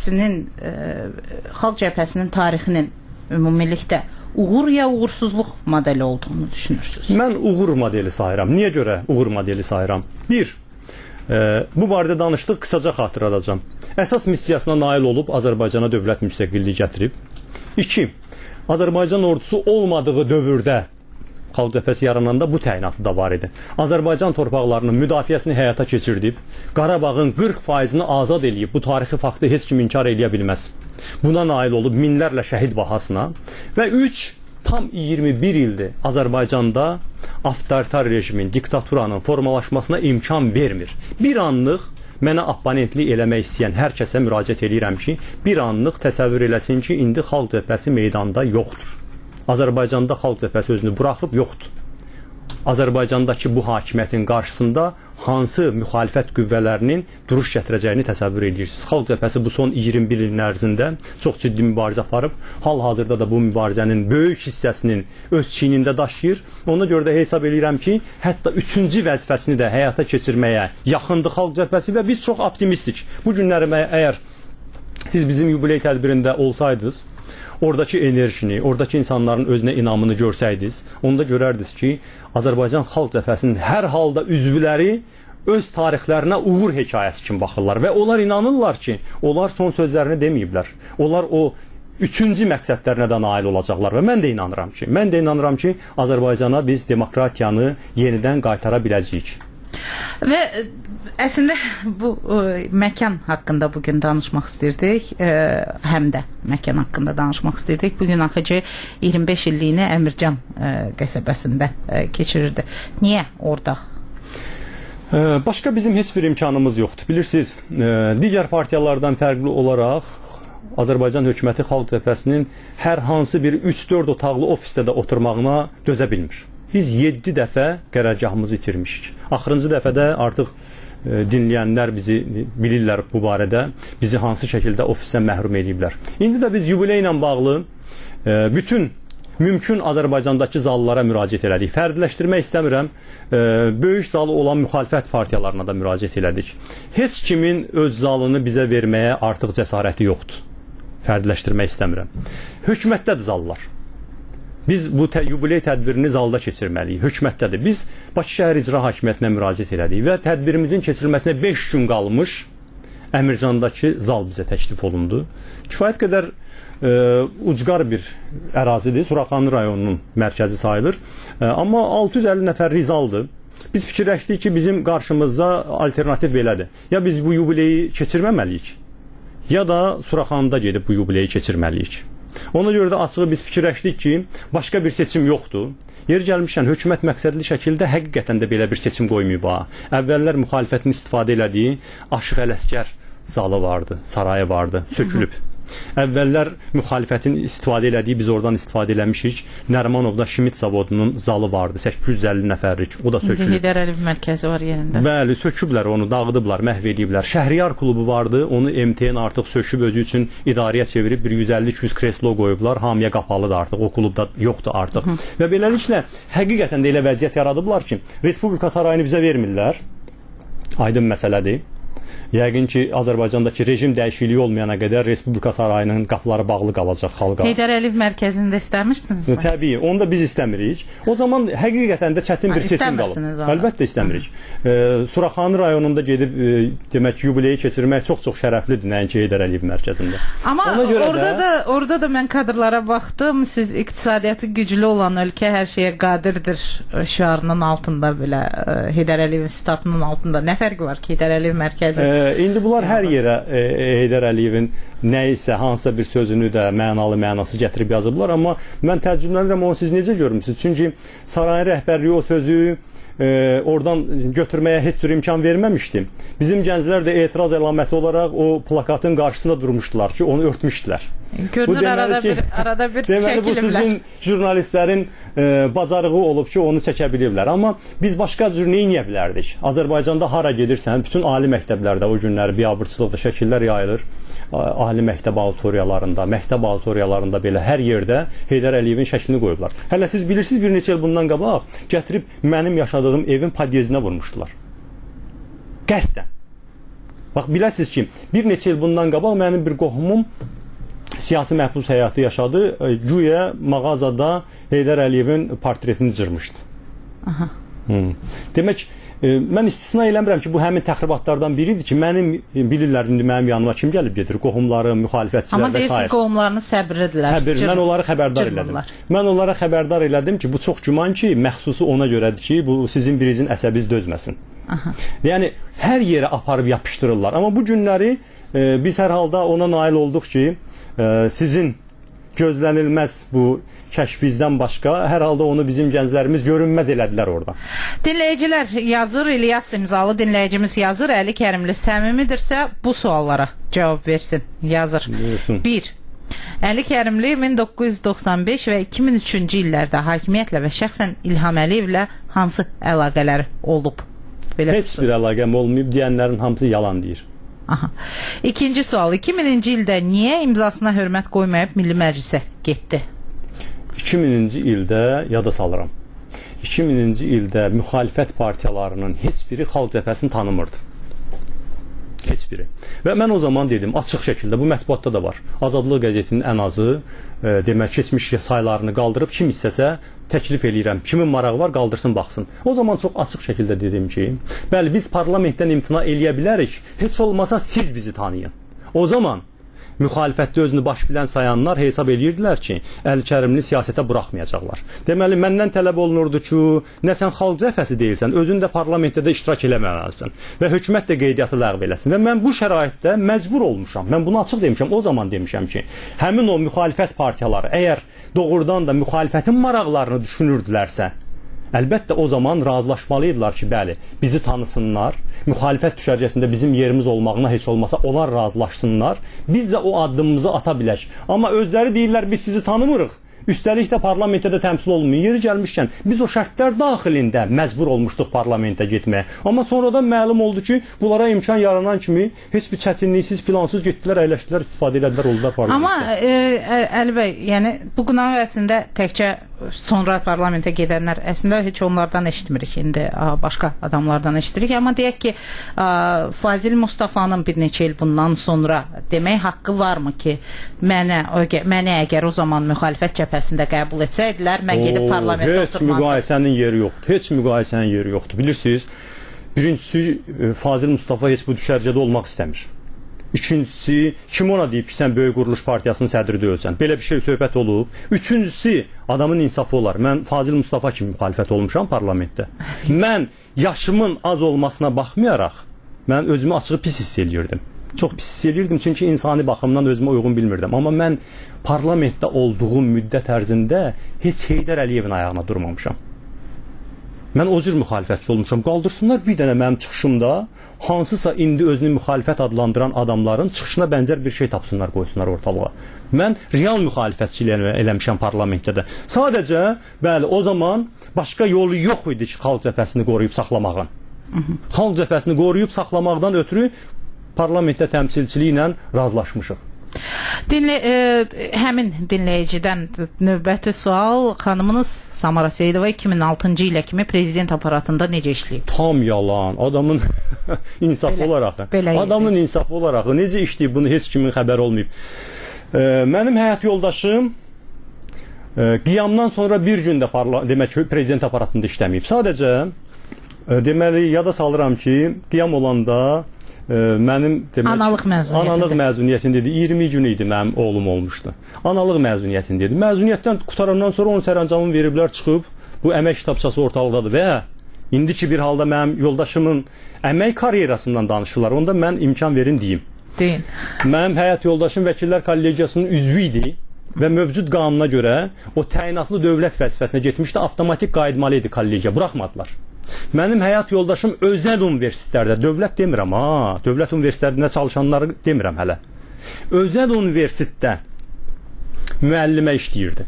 cəbhəsinin tarixinin ümumilikdə uğur ya uğursuzluq modeli olduğunu düşünürsünüz? Mən uğur modeli sayıram. Niyə görə uğur modeli sayıram? Bir, bu barədə danışdıq, qısaca xatırladacağım. Əsas missiyasına nail olub Azərbaycana dövlət müstəqilliyi gətirib. 2, Azərbaycan ordusu olmadığı dövrdə Xalq Cəbhəsi yarananda bu təyinatı da var idi. Azərbaycan torpaqlarının müdafiəsini həyata keçirdib, Qarabağın 40%-ni azad eləyib. Bu tarixi faktı heç kim inkar eləyə bilməz. Buna nail olub minlərlə şəhid bahasına. Və 3, tam 21 ildir Azərbaycanda avtoritar rejimin, diktaturanın formalaşmasına imkan vermir. Bir anlıq mənə abonentlik eləmək istəyən hər kəsə müraciət edirəm ki, bir anlıq təsəvvür eləsin ki, indi Xalq Cəbhəsi meydanda yoxdur. Azərbaycanda Xalq Cəbhəsi özünü buraxıb yoxdur. Azərbaycandakı bu hakimiyyətin qarşısında hansı müxalifət qüvvələrinin duruş gətirəcəyini təsəvvür edirsiniz. Xalq Cəbhəsi bu son 21 ilin ərzində çox ciddi mübarizə aparıb. Hal-hazırda da bu mübarizənin böyük hissəsinin öz çiynində daşıyır. Ona görə də hesab edirəm ki, hətta 3-cü vəzifəsini də həyata keçirməyə yaxındır Xalq Cəbhəsi və biz çox optimistik. Bu günləri əgər siz bizim yubiley tədbirində olsaydınız, oradakı enerjini, oradakı insanların özünə inamını görsəydiniz, onda görərdiniz ki, Azərbaycan Xalq Cəbhəsinin hər halda üzvləri öz tarixlərinə uğur hekayəsi kimi baxırlar və onlar inanırlar ki, onlar son sözlərini deməyiblər. Onlar o 3-cü məqsədlərinə də nail olacaqlar və mən də inanıram ki, Azərbaycana biz demokratiyanı yenidən qaytara biləcəyik. Və əslində bu məkan haqqında bugün danışmaq istirdik, həm də məkan haqqında danışmaq istirdik. Bugün axıcı 25 illiyini Əmircan qəsəbəsində keçirirdi. Niyə orada? Başqa bizim heç bir imkanımız yoxdur. Bilirsiniz, digər partiyalardan fərqli olaraq Azərbaycan hökuməti Xalq Cəbhəsinin hər hansı bir 3-4 otaqlı ofisdə də oturmağına dözə bilmir. Biz 7 dəfə qərargahımızı itirmişik. Axırıncı dəfədə artıq dinləyənlər bizi bilirlər bu barədə, bizi hansı şəkildə ofisdən məhrum ediblər. İndi də biz yubiley ilə bağlı bütün mümkün Azərbaycandakı zallara müraciət elədik. Fərdiləşdirmək istəmirəm, böyük zalı olan müxalifət partiyalarına da müraciət elədik. Heç kimin öz zalını bizə verməyə artıq cəsarəti yoxdur. Fərdiləşdirmək istəmirəm. Hökumətdədir zallar. Biz bu yubiley tədbirini zalda keçirməliyik, hökumətdədir. Biz Bakı şəhər icra hakimiyyətinə müraciət elədik və tədbirimizin keçirilməsinə 5 gün qalmış Əmircandakı zal bizə təklif olundu. Kifayət qədər ucqar bir ərazidir, Suraxanlı rayonunun mərkəzi sayılır. Amma 650 nəfərlik zaldır. Biz fikirləşdik ki, bizim qarşımızda alternativ belədir. Ya biz bu yubileyi keçirməməliyik, ya da Suraxanlıda gedib bu yubileyi keçirməliyik. Ona görə də açığı biz fikirləşdik ki, başqa bir seçim yoxdur. Yeri gəlmişkən, hökumət məqsədli şəkildə həqiqətən də belə bir seçim qoymayıb. Əvvəllər müxalifətin istifadə elədiyi Aşıq Ələsgər zalı vardı, sarayı vardı, sökülüb. Əvvəllər müxalifətin istifadə elədiyi, biz oradan istifadə eləmişik. Nərimanovda Şimit zavodunun zalı vardı, 850 nəfərlik, o da sökülüb. Heydər Əliyev mərkəzi var yerində. Bəli, söküblər onu, dağıdıblar, məhv ediblər. Şəhriyar klubu vardı, onu MTN artıq söküb özü üçün idarəyə çevirib, bir 150-200 kreslo qoyublar, hamıya qapalıdır artıq, o klubda yoxdur artıq. Və beləliklə, həqiqətən də elə vəziyyət yaradıblar ki, Respublika sarayını bizə vermirlər, aydın məsələdir. Yəqin ki, Azərbaycandakı rejim dəyişikliyi olmayana qədər Respublika sarayının qapıları bağlı qalacaq xalqa. Heydər Əliyev mərkəzində istəmişdinizmi? Təbii, onu da biz istəmirik. O zaman həqiqətən də çətin bir seçim qalıb. Əlbəttə istəmirik. Suraxanlı rayonunda gedib demək yubileyi keçirmək çox-çox şərəflidir, nəinki Heydər Əliyev mərkəzində. Amma orada da mən kadrlara baxdım. Siz iqtisadiyyatı güclü olan ölkə hər şeyə qadirdir şüarının altında belə Heydər Əliyevin statının altında nə fərqi var ki, Heydər Əliyev mərkəzi deyəcək. İndi bunlar hər yerə Heydər Əliyevin nə isə hansısa bir sözünü də mənalı, mənasız gətirib yazıblar, amma mən təəccüblənirəm, onu siz necə görmüsünüz? Çünki sarayın rəhbərliyi o sözü oradan götürməyə heç cür imkan verməmişdi. Bizim gənclər də etiraz əlaməti olaraq o plakatın qarşısında durmuşdular ki, onu örtmüşdülər. Görünür arada bir deməli, bu çəkilimlər. sizin jurnalistlərin bacarığı olub ki, onu çəkə biliblər. Amma biz başqa cür nə edə bilərdik? Azərbaycanda hara gedirsən, bütün ali məktəblərdə o günləri biabırçılıqda şəkillər yayılır. Ali məktəb auditoriyalarında, məktəb auditoriyalarında belə hər yerdə Heydər Əliyevin şəklini qoyublar. Hələ siz bilirsiniz, bir neçə il bundan qabaq gətirib mənim yaşadığım evin podyezinə vurmuşdular. Qəsdən. Bax, biləsiniz ki, bir neçə il bundan qabaq mənim bir qohumum siyasi məhbus həyatı yaşadı. Güya mağazada Heydər Əliyevin portretini cırmışdı. Aha. Demək, mən istisna eləmirəm ki, bu həmin təxribatlardan biridir ki, bilirlər indi mənim yanıma kim gəlib gedir, qohumlarım, müxalifətçilər Amma və s. Amma deyirsiniz qohumlarını səbirlidirlər. Səbir, mən onları xəbərdar elədim. Mən onlara xəbərdar elədim ki, bu çox güman ki, məxsusu ona görədir ki, bu sizin birinizin əsəbiz dözməsin. Aha. Yəni, hər yerə aparıb yapışdırırlar. Amma bu günləri biz hər halda ona nail olduq ki, sizin gözlənilməz bu kəşfinizdən başqa hər halda onu bizim gənclərimiz görünməz elədilər orada. Dinləyicilər yazır, İlyas imzalı dinləyicimiz yazır, Əli Kərimli səmimidirsə bu suallara cavab versin, yazır. Buyursun. 1. Əli Kərimli 1995 və 2003-cü illərdə hakimiyyətlə və şəxsən İlham Əliyevlə hansı əlaqələri olub? Belə heç bir əlaqəm olmayıb deyənlərin hamısı yalan deyir. Aha. İkinci sual, 2000-ci ildə niyə imzasına hörmət qoymayıb Milli Məclisə getdi? 2000-ci ildə yada salıram. 2000-ci ildə müxalifət partiyalarının heç biri Xalq Cəbhəsini tanımırdı. Heç biri. Və mən o zaman dedim, açıq şəkildə, bu mətbuatda da var. Azadlıq qəzetinin ən azı demək, keçmiş saylarını qaldırıb, kim istəsə təklif eləyirəm, kimin marağı var qaldırsın, baxsın. O zaman çox açıq şəkildə dedim ki, bəli, biz parlamentdən imtina eləyə bilərik, heç olmasa siz bizi tanıyın. O zaman müxalifətdə özünü baş bilən sayanlar hesab eləyirdilər ki, Əli Kərimli siyasətə buraxmayacaqlar. Deməli, məndən tələb olunurdu ki, nə sən Xalq Cəbhəsi deyilsən, özün də parlamentdə də iştirak eləməməlisən və hökumət də qeydiyyatı ləğv eləsin. Və mən bu şəraitdə məcbur olmuşam. Mən bunu açıq demişəm, o zaman demişəm ki, həmin o müxalifət partiyaları əgər doğrudan da müxalifətin maraqlarını düşünürdülərsə, əlbəttə o zaman razılaşmalıydılar ki, bəli, bizi tanısınlar, müxalifət düşərgəsində bizim yerimiz olmağına heç olmasa onlar razılaşsınlar, biz də o addımımızı ata bilək. Amma özləri deyirlər, biz sizi tanımırıq. Üstəlik də parlamentdə də təmsil olunmuyor. Yeri gəlmişkən, biz o şərtlər daxilində məcbur olmuşduq parlamentə getməyə. Amma sonradan məlum oldu ki, bunlara imkan yaranan kimi heç bir çətinliksiz, filansız getdilər, əyləşdilər, istifadə elədilər, oldular parlamentdə. Amma Əli bəy, yəni bu qınaq əslində təkcə sonra parlamentə gedənlər, əslində heç onlardan eşitmirik, indi başqa adamlardan eşitirik. Amma deyək ki, Fazil Mustafanın bir neçə il bundan sonra demək haqqı varmı ki, mənə əgər o zaman müxalifət cəbhəsində qəbul etsəydilər, mən gedib parlamentdə oturmazdım. Heç müqayisənin yeri yoxdur. Heç müqayisənin yeri yoxdur. Bilirsiniz, birincisi Fazil Mustafa heç bu düşərgədə olmaq istəmir. İkincisi, kim ona deyib ki, sən Böyük Quruluş Partiyasının sədri deyilsən? Belə bir şey söhbət olub. Üçüncüsü, adamın insafı olar. Mən Fazil Mustafa kimi müxalifət olmuşam parlamentdə. Mən yaşımın az olmasına baxmayaraq, mən özümü açığı pis hiss eləyirdim. Çox pis hiss eləyirdim, çünki insani baxımdan özümə uyğun bilmirdim. Amma mən parlamentdə olduğum müddət ərzində heç Heydər Əliyevin ayağına durmamışam. Mən o cür müxalifətçi olmuşam. Qaldırsınlar bir dənə mənim çıxışımda hansısa indi özünü müxalifət adlandıran adamların çıxışına bənzər bir şey tapsınlar, qoysunlar ortalığa. Mən real müxalifətçiliyi eləmişəm parlamentdə də. Sadəcə, bəli, o zaman başqa yolu yox idi ki, Xalq Cəbhəsini qoruyub saxlamağın. Xalq Cəbhəsini qoruyub saxlamaqdan ötürü parlamentdə təmsilçiliyi ilə razılaşmışıq. Həmin dinləyicidən növbəti sual, xanımınız Samara Seyidova 2006-cı ilə kimi prezident aparatında necə işləyib? Tam yalan. Adamın insafı olaraq, adamın insafı olaraq necə işləyib, bunu heç kimin xəbəri olmayıb. Mənim həyat yoldaşım qiyamdan sonra bir gündə demək ki, prezident aparatında işləməyib. Sadəcə, deməli, yada salıram ki, qiyam olanda mənim analıq məzuniyyətində idi. 20 gün idi mənim oğlum olmuşdu. Analıq məzuniyyətində idi. Məzuniyyətdən qutarandan sonra onun sərəncamını veriblər, çıxıb bu əmək kitabçası ortalıqdadır və İndiki bir halda mənim yoldaşımın əmək karyerasından danışırlar. Onda mən imkan verin deyim. Deyin. Mənim həyat yoldaşım Vəkillər Kollegiyasının üzvü idi və mövcud qanuna görə o təyinatlı dövlət vəzifəsinə getmişdi, avtomatik qayıtmalı idi kollegiya, buraxmadılar. Mənim həyat yoldaşım özəl universitetlərdə, dövlət demirəm ha, dövlət universitetlərində çalışanları demirəm hələ. Özəl universitetdə müəllimə işləyirdi.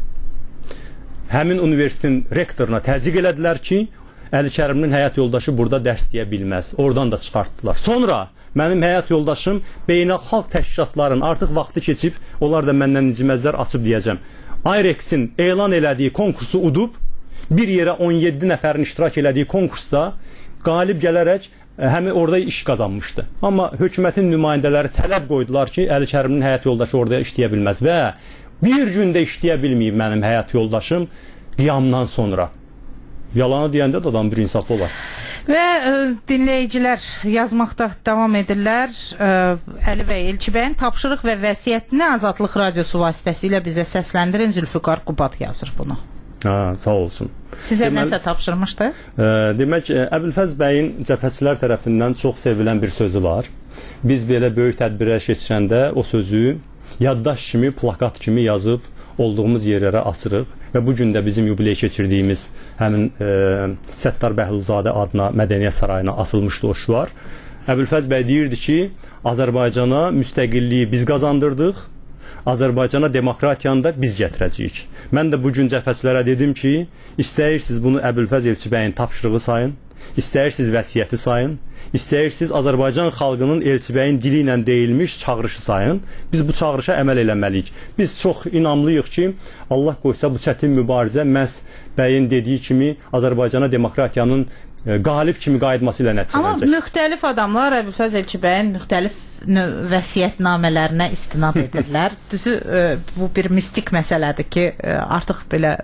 Həmin universitetin rektoruna təzyiq elədilər ki, Əli Kərimlinin həyat yoldaşı burada dərs deyə bilməz. Oradan da çıxartdılar. Sonra mənim həyat yoldaşım beynəlxalq təşkilatların artıq vaxtı keçib, onlar da məndən nicməzlər açıb deyəcəm. IREX-in elan elədiyi konkursu udub, bir yerə 17 nəfərin iştirak elədiyi konkursda qalib gələrək həmin orada iş qazanmışdı. Amma hökumətin nümayəndələri tələb qoydular ki, Əli Kərimlinin həyat yoldaşı orada işləyə bilməz və bir gündə işləyə bilməyib mənim həyat yoldaşım qiyamdan sonra. Yalanı deyəndə də adam bir insafı olar. Və dinləyicilər yazmaqda davam edirlər. Əli bəy, Elçi bəyin tapşırıq və vəsiyyətini Azadlıq Radiosu vasitəsilə bizə səsləndirin. Zülfüqar Qubad yazır bunu. Sağ olsun. Sizə nəsə tapşırmışdı? Demək, Əbülfəz bəyin cəbhəçilər tərəfindən çox sevilən bir sözü var. Biz belə böyük tədbirə keçirəndə o sözü yaddaş kimi, plakat kimi yazıb olduğumuz yerlərə asırıq və bu gün də bizim yubiley keçirdiyimiz həmin Səttar Bəhlulzadə adına Mədəniyyət Sarayına asılmışdı o şüar. Əbülfəz bəy deyirdi ki, Azərbaycana müstəqilliyi biz qazandırdıq, Azərbaycana demokratiyanı da biz gətirəcəyik. Mən də bu gün cəbhəçilərə dedim ki, istəyirsiniz bunu Əbülfəz Elçi bəyin tapşırığı sayın, istəyirsiniz vəsiyyəti sayın, istəyirsiniz Azərbaycan xalqının Elçi bəyin dili ilə deyilmiş çağırışı sayın. Biz bu çağırışa əməl eləməliyik. Biz çox inamlıyıq ki, Allah qoysa bu çətin mübarizə məhz bəyin dediyi kimi Azərbaycana demokratiyanın qalib kimi qayıtması ilə nəticələnəcək. Amma müxtəlif adamlar Əbülfəz Elçi bəyin müxtəlif vəsiyyətnamələrinə istinad edirlər. Düzü bu bir mistik məsələdir ki, artıq belə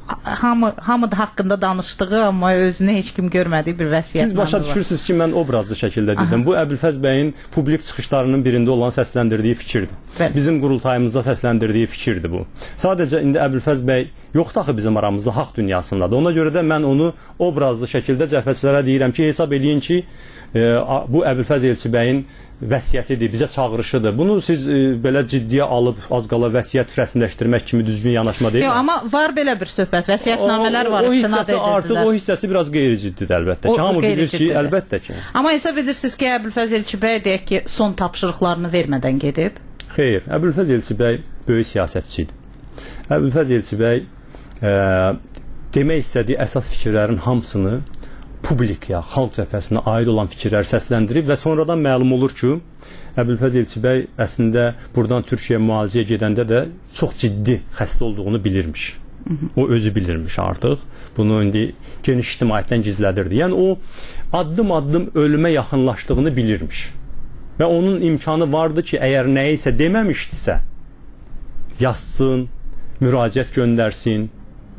hamı da haqqında danışdığı, amma özünü heç kim görmədiyi bir vəsiyyətnamə var. Siz başa düşürsünüz ki, mən obrazlı şəkildə dedim. Bu Əbülfəz bəyin publik çıxışlarının birində olan səsləndirdiyi fikirdir. Bizim qurultayımızda səsləndirdiyi fikirdir bu. Sadəcə indi Əbülfəz bəy yoxdur axı bizim aramızda, haqq dünyasındadır. Ona görə də mən onu obrazlı şəkildə cəbhəçilərə deyirəm ki, hesab eləyin ki, bu Əbülfəz Elçi bəyin vəsiyyətidir, bizə çağırışıdır. Bunu siz belə ciddiyə alıb az qala vəsiyyət rəsmiləşdirmək kimi düzgün yanaşma deyil. Yox, amma var belə bir söhbət, vəsiyyətnamələr var, istinad edirdilər. Artıq o hissəsi biraz qeyri-ciddidir əlbəttə ki. Hamı bilir ki, əlbəttə ki. Amma hesab edirsiniz ki, Əbülfəz Elçi bəy deyək ki, son tapşırıqlarını vermədən gedib? Xeyr, Əbülfəz Elçi bəy böyük siyasətçi idi. Əbülfəz Elçi bəy demək istədiyi əsas fikirlərin hamısını publikaya, xalq cəbhəsinə aid olan fikirləri səsləndirib və sonradan məlum olur ki, Əbülfəz Elçi bəy əslində buradan Türkiyəyə müalicəyə gedəndə də çox ciddi xəstə olduğunu bilirmiş. O özü bilirmiş artıq. Bunu indi geniş ictimaiyyətdən gizlədirdi. Yəni o addım-addım ölümə yaxınlaşdığını bilirmiş. Və onun imkanı vardı ki, əgər nəyisə deməmişdisə, yazsın, müraciət göndərsin,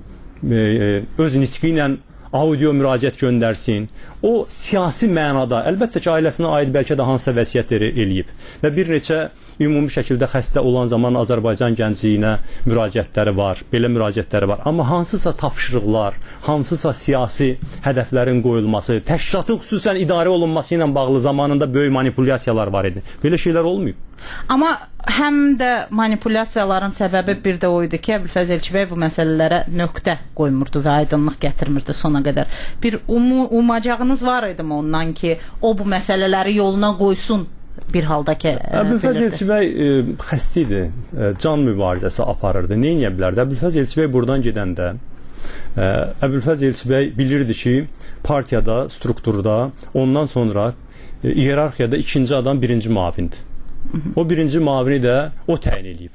öz nitqi ilə audio müraciət göndərsin. O siyasi mənada, əlbəttə ki, ailəsinə aid bəlkə də hansısa vəsiyyətləri eləyib və bir neçə ümumi şəkildə xəstə olan zaman Azərbaycan gəncliyinə müraciətləri var, belə müraciətləri var. Amma hansısa tapşırıqlar, hansısa siyasi hədəflərin qoyulması, təşkilatın xüsusən idarə olunması ilə bağlı zamanında böyük manipulyasiyalar var idi. Belə şeylər olmayıb. Amma həm də manipulyasiyaların səbəbi bir də o idi ki, Əbülfəz Elçi bəy bu məsələlərə nöqtə qoymurdu və aydınlıq gətirmirdi sona qədər. Bir umacağınız var idi mi ondan ki, o bu məsələləri yoluna qoysun bir halda ki? Əbülfəz Elçi bəy xəstə idi, can mübarizəsi aparırdı. Nə edə bilərdi? Əbülfəz Elçi bəy buradan gedəndə Əbülfəz Elçi bəy bilirdi ki, partiyada, strukturda, ondan sonra iyerarxiyada ikinci adam birinci müavindir. O birinci müavini də o təyin edib.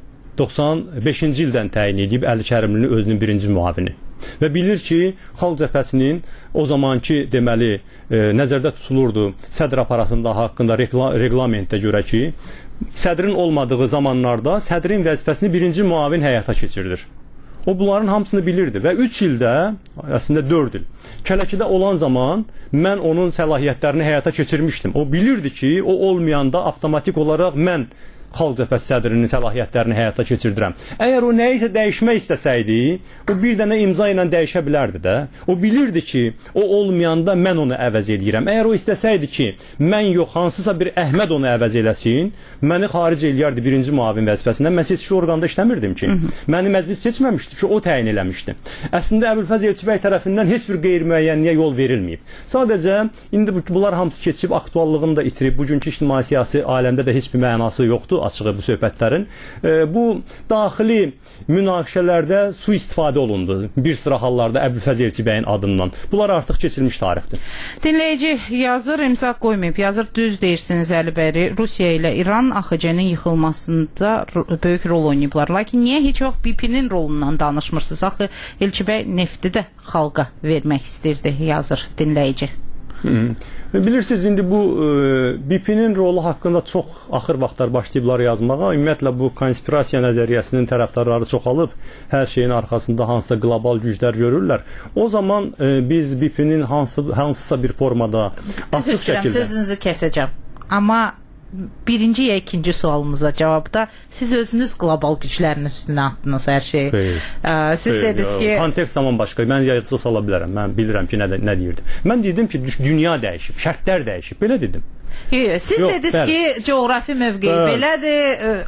95-ci ildən təyin edib Əli Kərimlinin özünün birinci müavini. Və bilir ki, xalq cəbhəsinin o zamanki deməli nəzərdə tutulurdu sədr aparatında haqqında reglamentdə görə ki, sədrin olmadığı zamanlarda sədrin vəzifəsini birinci müavin həyata keçirdir. O bunların hamısını bilirdi və 3 ildə, əslində 4 il, Kələkidə olan zaman mən onun səlahiyyətlərini həyata keçirmişdim. O bilirdi ki, o olmayanda avtomatik olaraq mən Xalq Cəbhəsi sədrinin səlahiyyətlərini həyata keçirdirəm. Əgər o nəyisə dəyişmək istəsəydi, o bir dənə imza ilə dəyişə bilərdi də. O bilirdi ki, o olmayanda mən onu əvəz edirəm. Əgər o istəsəydi ki, mən yox, hansısa bir Əhməd onu əvəz eləsin, məni xaric eləyərdi birinci müavin vəzifəsindən. Mən seçki orqanda işləmirdim ki. Məni məclis seçməmişdi ki, o təyin eləmişdi. Əslində Əbülfəz Elçibəy tərəfindən heç bir qeyri-müəyyənliyə yol verilməyib. Sadəcə indi bunlar hamısı keçib, aktuallığını da itirib. Bugünkü ictimai-siyasi aləmdə də heç bir mənası yoxdur açığı bu söhbətlərin. Bu daxili münaqişələrdə sui-istifadə olundu. Bir sıra hallarda Əbülfəz Elçibəyin adından. Bunlar artıq keçilmiş tarixdir. Dinləyici yazır, imza qoymayıb. Yazır, düz deyirsiniz Əli bəy. Rusiya ilə İran AXC-nin yıxılmasında böyük rol oynayıblar. Lakin niyə heç vaxt BP-nin rolundan danışmırsınız? Axı Elçibəy nefti də xalqa vermək istirdi, yazır dinləyici. Bilirsiniz, indi bu BP-nin rolu haqqında çox axır vaxtlar başlayıblar yazmağa. Ümumiyyətlə bu konspirasiya nəzəriyyəsinin tərəfdarları çoxalıb, hər şeyin arxasında hansısa qlobal güclər görürlər. O zaman biz BP-nin hansısa bir formada açıq şəkildə... Sözünüzü kəsəcəm. Amma birinci ya ikinci sualımıza cavabda siz özünüz qlobal güclərin üstünə atdınız hər şeyi. Siz dediniz ki... Kontekst tamam başqa. Mən yazısı sala bilərəm. Mən bilirəm ki, nə deyirdim. Mən dedim ki, dünya dəyişib, şərtlər dəyişib. Belə dedim. Siz dediniz ki, coğrafi mövqeyi belədir,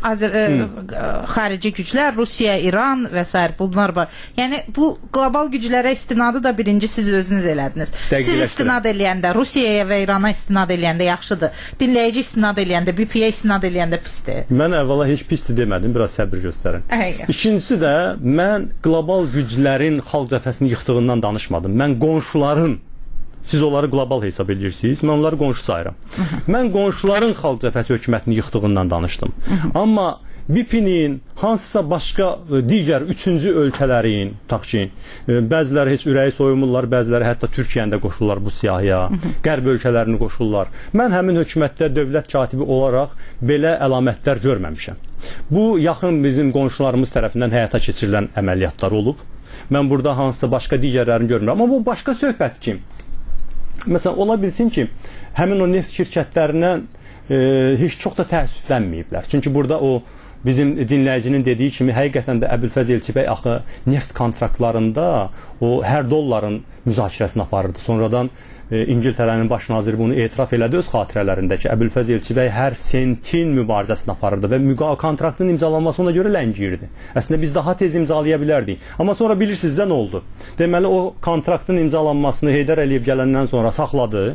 xarici güclər, Rusiya, İran və s. bunlar var. Yəni, bu qlobal güclərə istinadı da birinci siz özünüz elədiniz. Siz istinad eləyəndə, Rusiyaya və İrana istinad eləyəndə yaxşıdır. Dinləyici istinad eləyəndə, BP-yə istinad eləyəndə pisdir. Mən əvvəla heç pisdir demədim, biraz səbir göstərin. İkincisi də, mən qlobal güclərin Xalq Cəbhəsini yıxdığından danışmadım. Mən qonşuların, siz onları qlobal hesab edirsiniz, mən onları qonşu sayıram. Mən qonşuların Xalq Cəbhəsi hökumətini yıxdığından danışdım. Amma BP-nin hansısa başqa digər üçüncü ölkələrin, tutaq ki, bəziləri heç ürəyi soyumurlar, bəziləri hətta Türkiyənin də qoşurlar bu siyahıya, qərb ölkələrini qoşurlar. Mən həmin hökumətdə dövlət katibi olaraq belə əlamətlər görməmişəm. Bu, yaxın bizim qonşularımız tərəfindən həyata keçirilən əməliyyatlar olub. Mən burada hansısa başqa digərlərini görmürəm. Amma bu başqa söhbət ki, məsələn, ola bilsin ki, həmin o neft şirkətlərindən heç çox da təəssüflənməyiblər. Çünki burada o bizim dinləyicinin dediyi kimi həqiqətən də Əbülfəz Elçibəy axı neft kontraktlarında o hər dolların müzakirəsini aparırdı. Sonradan İngiltərənin baş naziri bunu etiraf elədi öz xatirələrində ki, Əbülfəz Elçibəy hər sentin mübarizəsini aparırdı və kontraktın imzalanması ona görə ləngiyirdi. Əslində biz daha tez imzalaya bilərdik. Amma sonra bilirsiniz nə oldu? Deməli o kontraktın imzalanmasını Heydər Əliyev gələndən sonra saxladı.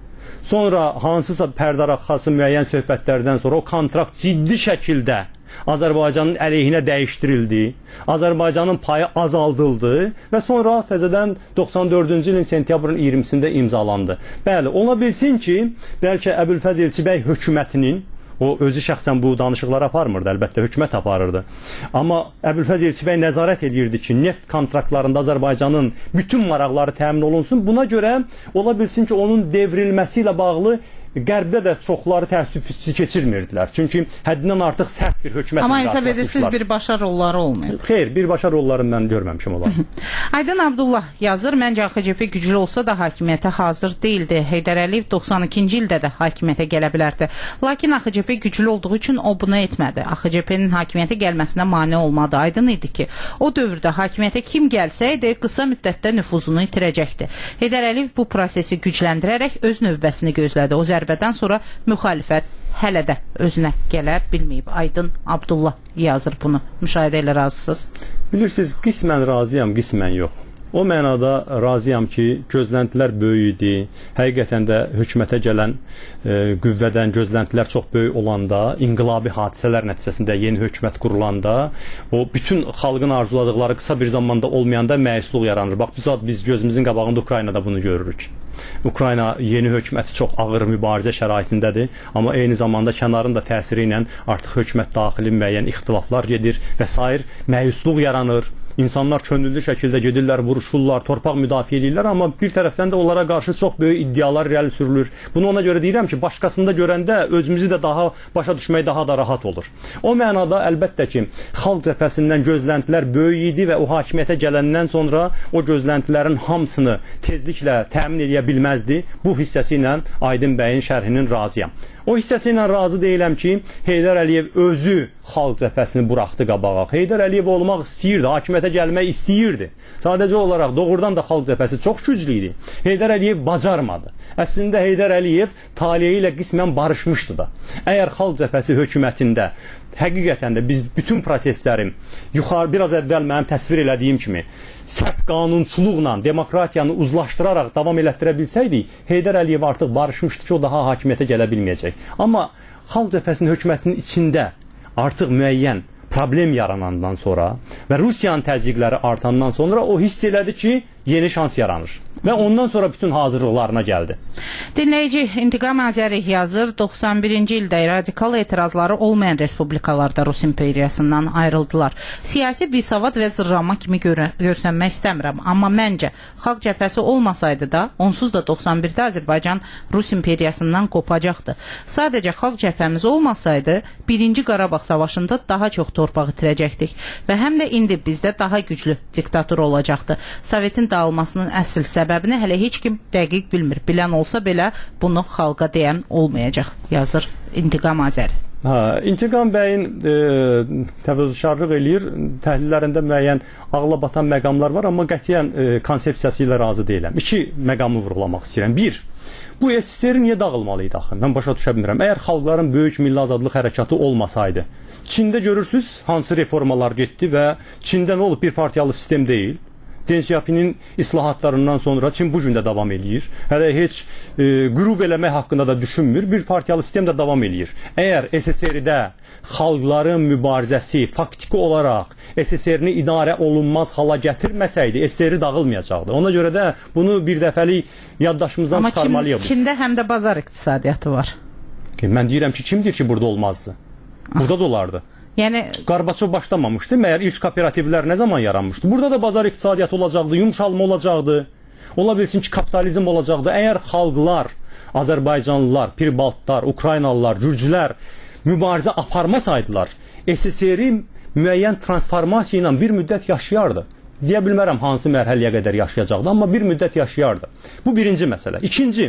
Sonra hansısa pərdə arxası müəyyən söhbətlərdən sonra o kontrakt ciddi şəkildə Azərbaycanın əleyhinə dəyişdirildi, Azərbaycanın payı azaldıldı və sonra təzədən 94-cü ilin sentyabrın 20-sində imzalandı. Bəli, ola bilsin ki, bəlkə Əbülfəz Elçibəy hökumətinin, o özü şəxsən bu danışıqları aparmırdı, əlbəttə hökumət aparırdı. Amma Əbülfəz Elçibəy nəzarət edirdi ki, neft kontraktlarında Azərbaycanın bütün maraqları təmin olunsun. Buna görə ola bilsin ki, onun devrilməsi ilə bağlı Qərbdə də çoxları təəssüf keçirmirdilər. Çünki həddindən artıq sərt bir hökumət. Amma hesab edirsiniz birbaşa rolları olmayıb. Xeyr, birbaşa rollarını mən görməmişim onları. Aydın Abdullah yazır, məncə AXC güclü olsa da hakimiyyətə hazır deyildi. Heydər Əliyev 92-ci ildə də hakimiyyətə gələ bilərdi. Lakin AXC güclü olduğu üçün o bunu etmədi. AXC-nin hakimiyyətə gəlməsinə mane olmadı. Aydın idi ki, o dövrdə hakimiyyətə kim gəlsəydi, qısa müddətdə nüfuzunu itirəcəkdi. Heydər Əliyev bu prosesi gücləndirərək öz növbəsini gözlədi. O zərbədən sonra müxalifət hələ də özünə gələ bilməyib. Aydın Abdullah yazır bunu. Müşahidə ilə razısınız? Bilirsiniz, qismən razıyam, qismən yox. O mənada razıyam ki, gözləntilər böyük idi. Həqiqətən də hökumətə gələn qüvvədən gözləntilər çox böyük olanda, inqilabi hadisələr nəticəsində yeni hökumət qurulanda, o bütün xalqın arzuladıqları qısa bir zamanda olmayanda məyusluq yaranır. Bax, biz gözümüzün qabağında Ukraynada bunu görürük. Ukrayna yeni hökuməti çox ağır mübarizə şəraitindədir, amma eyni zamanda kənarın da təsiri ilə artıq hökumət daxili müəyyən ixtilaflar gedir və s. məyusluq yaranır. İnsanlar könüllü şəkildə gedirlər, vuruşurlar, torpaq müdafiə edirlər, amma bir tərəfdən də onlara qarşı çox böyük iddialar irəli sürülür. Bunu ona görə deyirəm ki, başqasında görəndə özümüzü də daha başa düşmək daha da rahat olur. O mənada əlbəttə ki, xalq cəbhəsindən gözləntilər böyük idi və o hakimiyyətə gələndən sonra o gözləntilərin hamısını tezliklə təmin edə bilməzdi. Bu hissəsi ilə Aydın bəyin şərhinin razıyam. O hissəsi ilə razı deyiləm ki, Heydər Əliyev özü xalq cəbhəsini buraxdı qabağa. Heydər Əliyev olmaq istəyirdi, hakimiyyətə gəlmək istəyirdi. Sadəcə olaraq doğrudan da xalq cəbhəsi çox güclü idi. Heydər Əliyev bacarmadı. Əslində Heydər Əliyev taleyi ilə qismən barışmışdı da. Əgər xalq cəbhəsi hökumətində həqiqətən də biz bütün prosesləri yuxarı biraz əvvəl mənim təsvir elədiyim kimi sərt qanunçuluqla demokratiyanı uzlaşdıraraq davam elətdirə bilsəydik, Heydər Əliyev artıq barışmışdı ki, o daha hakimiyyətə gələ bilməyəcək. Amma xalq cəbhəsinin hökumətinin içində artıq müəyyən problem yaranandan sonra və Rusiyanın təzyiqləri artandan sonra o hiss elədi ki, yeni şans yaranır. Və ondan sonra bütün hazırlıqlarına gəldi. Dinləyici İntiqam Azəri yazır, 91-ci ildə radikal etirazları olmayan respublikalarda Rus imperiyasından ayrıldılar. Siyasi bisavad və zırrama kimi görsənmək istəmirəm. Amma məncə, xalq cəbhəsi olmasaydı da, onsuz da 91-də Azərbaycan Rus imperiyasından qopacaqdı. Sadəcə xalq cəbhəmiz olmasaydı, 1-ci Qarabağ savaşında daha çox torpaq itirəcəkdik. Və həm də indi bizdə daha güclü diktator olacaqdı. Sovetin dağılmasının əsl səbəbini hələ heç kim dəqiq bilmir. Bilən olsa belə bunu xalqa deyən olmayacaq, yazır İntiqam Azəri. İntiqam bəyin təvəzzükarlıq eləyir. Təhlillərində müəyyən ağla batan məqamlar var, amma qətiyyən konsepsiyası ilə razı deyiləm. İki məqamı vurğulamaq istəyirəm. Bir, bu SSR niyə dağılmalıydı axı? Mən başa düşə bilmirəm. Əgər xalqların böyük milli azadlıq hərəkatı olmasaydı, Çində görürsüz hansı reformalar getdi və Çində nə olub? Bir partiyalı sistem deyil. Deng Xiaoping'in islahatlarından sonra Çin bu gün də davam eləyir. Hələ heç qürub eləmək haqqında da düşünmür. Bir partiyalı sistem də davam eləyir. Əgər SSR-də xalqların mübarizəsi faktiki olaraq SSR-ni idarə olunmaz hala gətirməsəydi, SSR dağılmayacaqdı. Ona görə də bunu bir dəfəlik yaddaşımızdan çıxarmalıyıq. Amma Çində həm də bazar iqtisadiyyatı var. Mən deyirəm ki, kimdir ki, burada olmazdı? Burada da olardı. Yəni Qarbaçov başlamamışdı. Məyər ilk kooperativlər nə zaman yaranmışdı? Burada da bazar iqtisadiyyatı olacaqdı, yumşalma olacaqdı. Ola bilsin ki, kapitalizm olacaqdı. Əgər xalqlar, Azərbaycanlılar, Pirbaltlar, Ukraynalılar, Gürcülər mübarizə aparmasaydılar, SSR-i müəyyən transformasiya ilə bir müddət yaşayardı. Deyə bilmərəm hansı mərhələyə qədər yaşayacaqdı, amma bir müddət yaşayardı. Bu birinci məsələ. İkinci,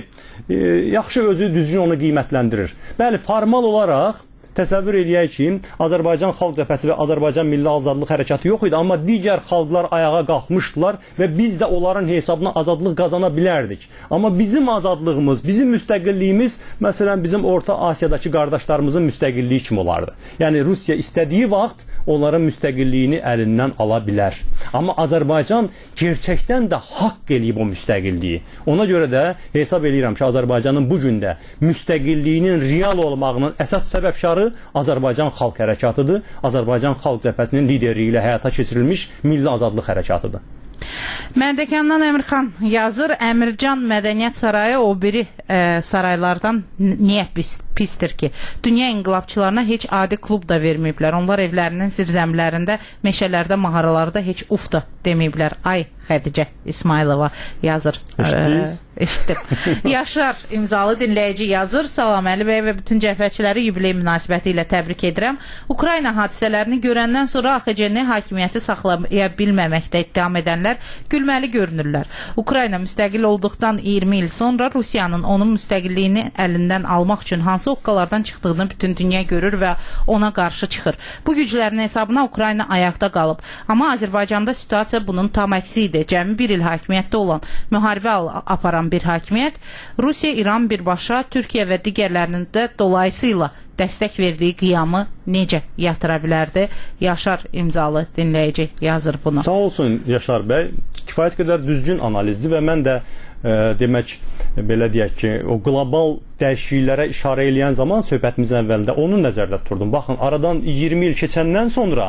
yaxşı özü düzgün onu qiymətləndirir. Bəli, formal olaraq təsəvvür edək ki, Azərbaycan Xalq Cəbhəsi və Azərbaycan Milli Azadlıq Hərəkatı yox idi, amma digər xalqlar ayağa qalxmışdılar və biz də onların hesabına azadlıq qazana bilərdik. Amma bizim azadlığımız, bizim müstəqilliyimiz, məsələn, bizim Orta Asiyadakı qardaşlarımızın müstəqilliyi kimi olardı. Yəni, Rusiya istədiyi vaxt onların müstəqilliyini əlindən ala bilər. Amma Azərbaycan gerçəkdən də haqq eləyib o müstəqilliyi. Ona görə də hesab edirəm ki, Azərbaycanın bu gündə müstəqilliyinin real olmağının əsas səbəbkarı Azərbaycan Xalq Hərəkatıdır. Azərbaycan Xalq Cəbhəsinin liderliyi ilə həyata keçirilmiş milli azadlıq hərəkatıdır. Mərdəkandan Əmirxan yazır, Əmircan Mədəniyyət Sarayı o biri saraylardan niyə pisdir ki? Dünya inqilabçılarına heç adi klub da verməyiblər. Onlar evlərinin zirzəmlərində, meşələrdə, mağaralarda heç uf da deməyiblər. Ay Xədicə İsmailova yazır. Eşitdim. Yaşar imzalı dinləyici yazır. Salam Əli bəy və bütün cəbhəçiləri yubiley münasibəti ilə təbrik edirəm. Ukrayna hadisələrini görəndən sonra AXC-ni hakimiyyəti saxlaya bilməməkdə ittiham edənlər gülməli görünürlər. Ukrayna müstəqil olduqdan 20 il sonra Rusiyanın onun müstəqilliyini əlindən almaq üçün hansı oqqalardan çıxdığını bütün dünya görür və ona qarşı çıxır. Bu güclərin hesabına Ukrayna ayaqda qalıb. Amma Azərbaycanda situasiya bunun tam əksi idi. Cəmi bir il hakimiyyətdə olan, müharibə aparan bir hakimiyyət, Rusiya, İran birbaşa, Türkiyə və digərlərinin də dolayısıyla dəstək verdiyi qiyamı necə yatıra bilərdi? Yaşar imzalı dinləyici yazır bunu. Sağ olsun Yaşar bəy. Kifayət qədər düzgün analizdir və mən də demək, belə deyək ki, o qlobal dəyişikliklərə işarə eləyən zaman söhbətimizin əvvəlində onu nəzərdə tuturdum. Baxın, aradan 20 il keçəndən sonra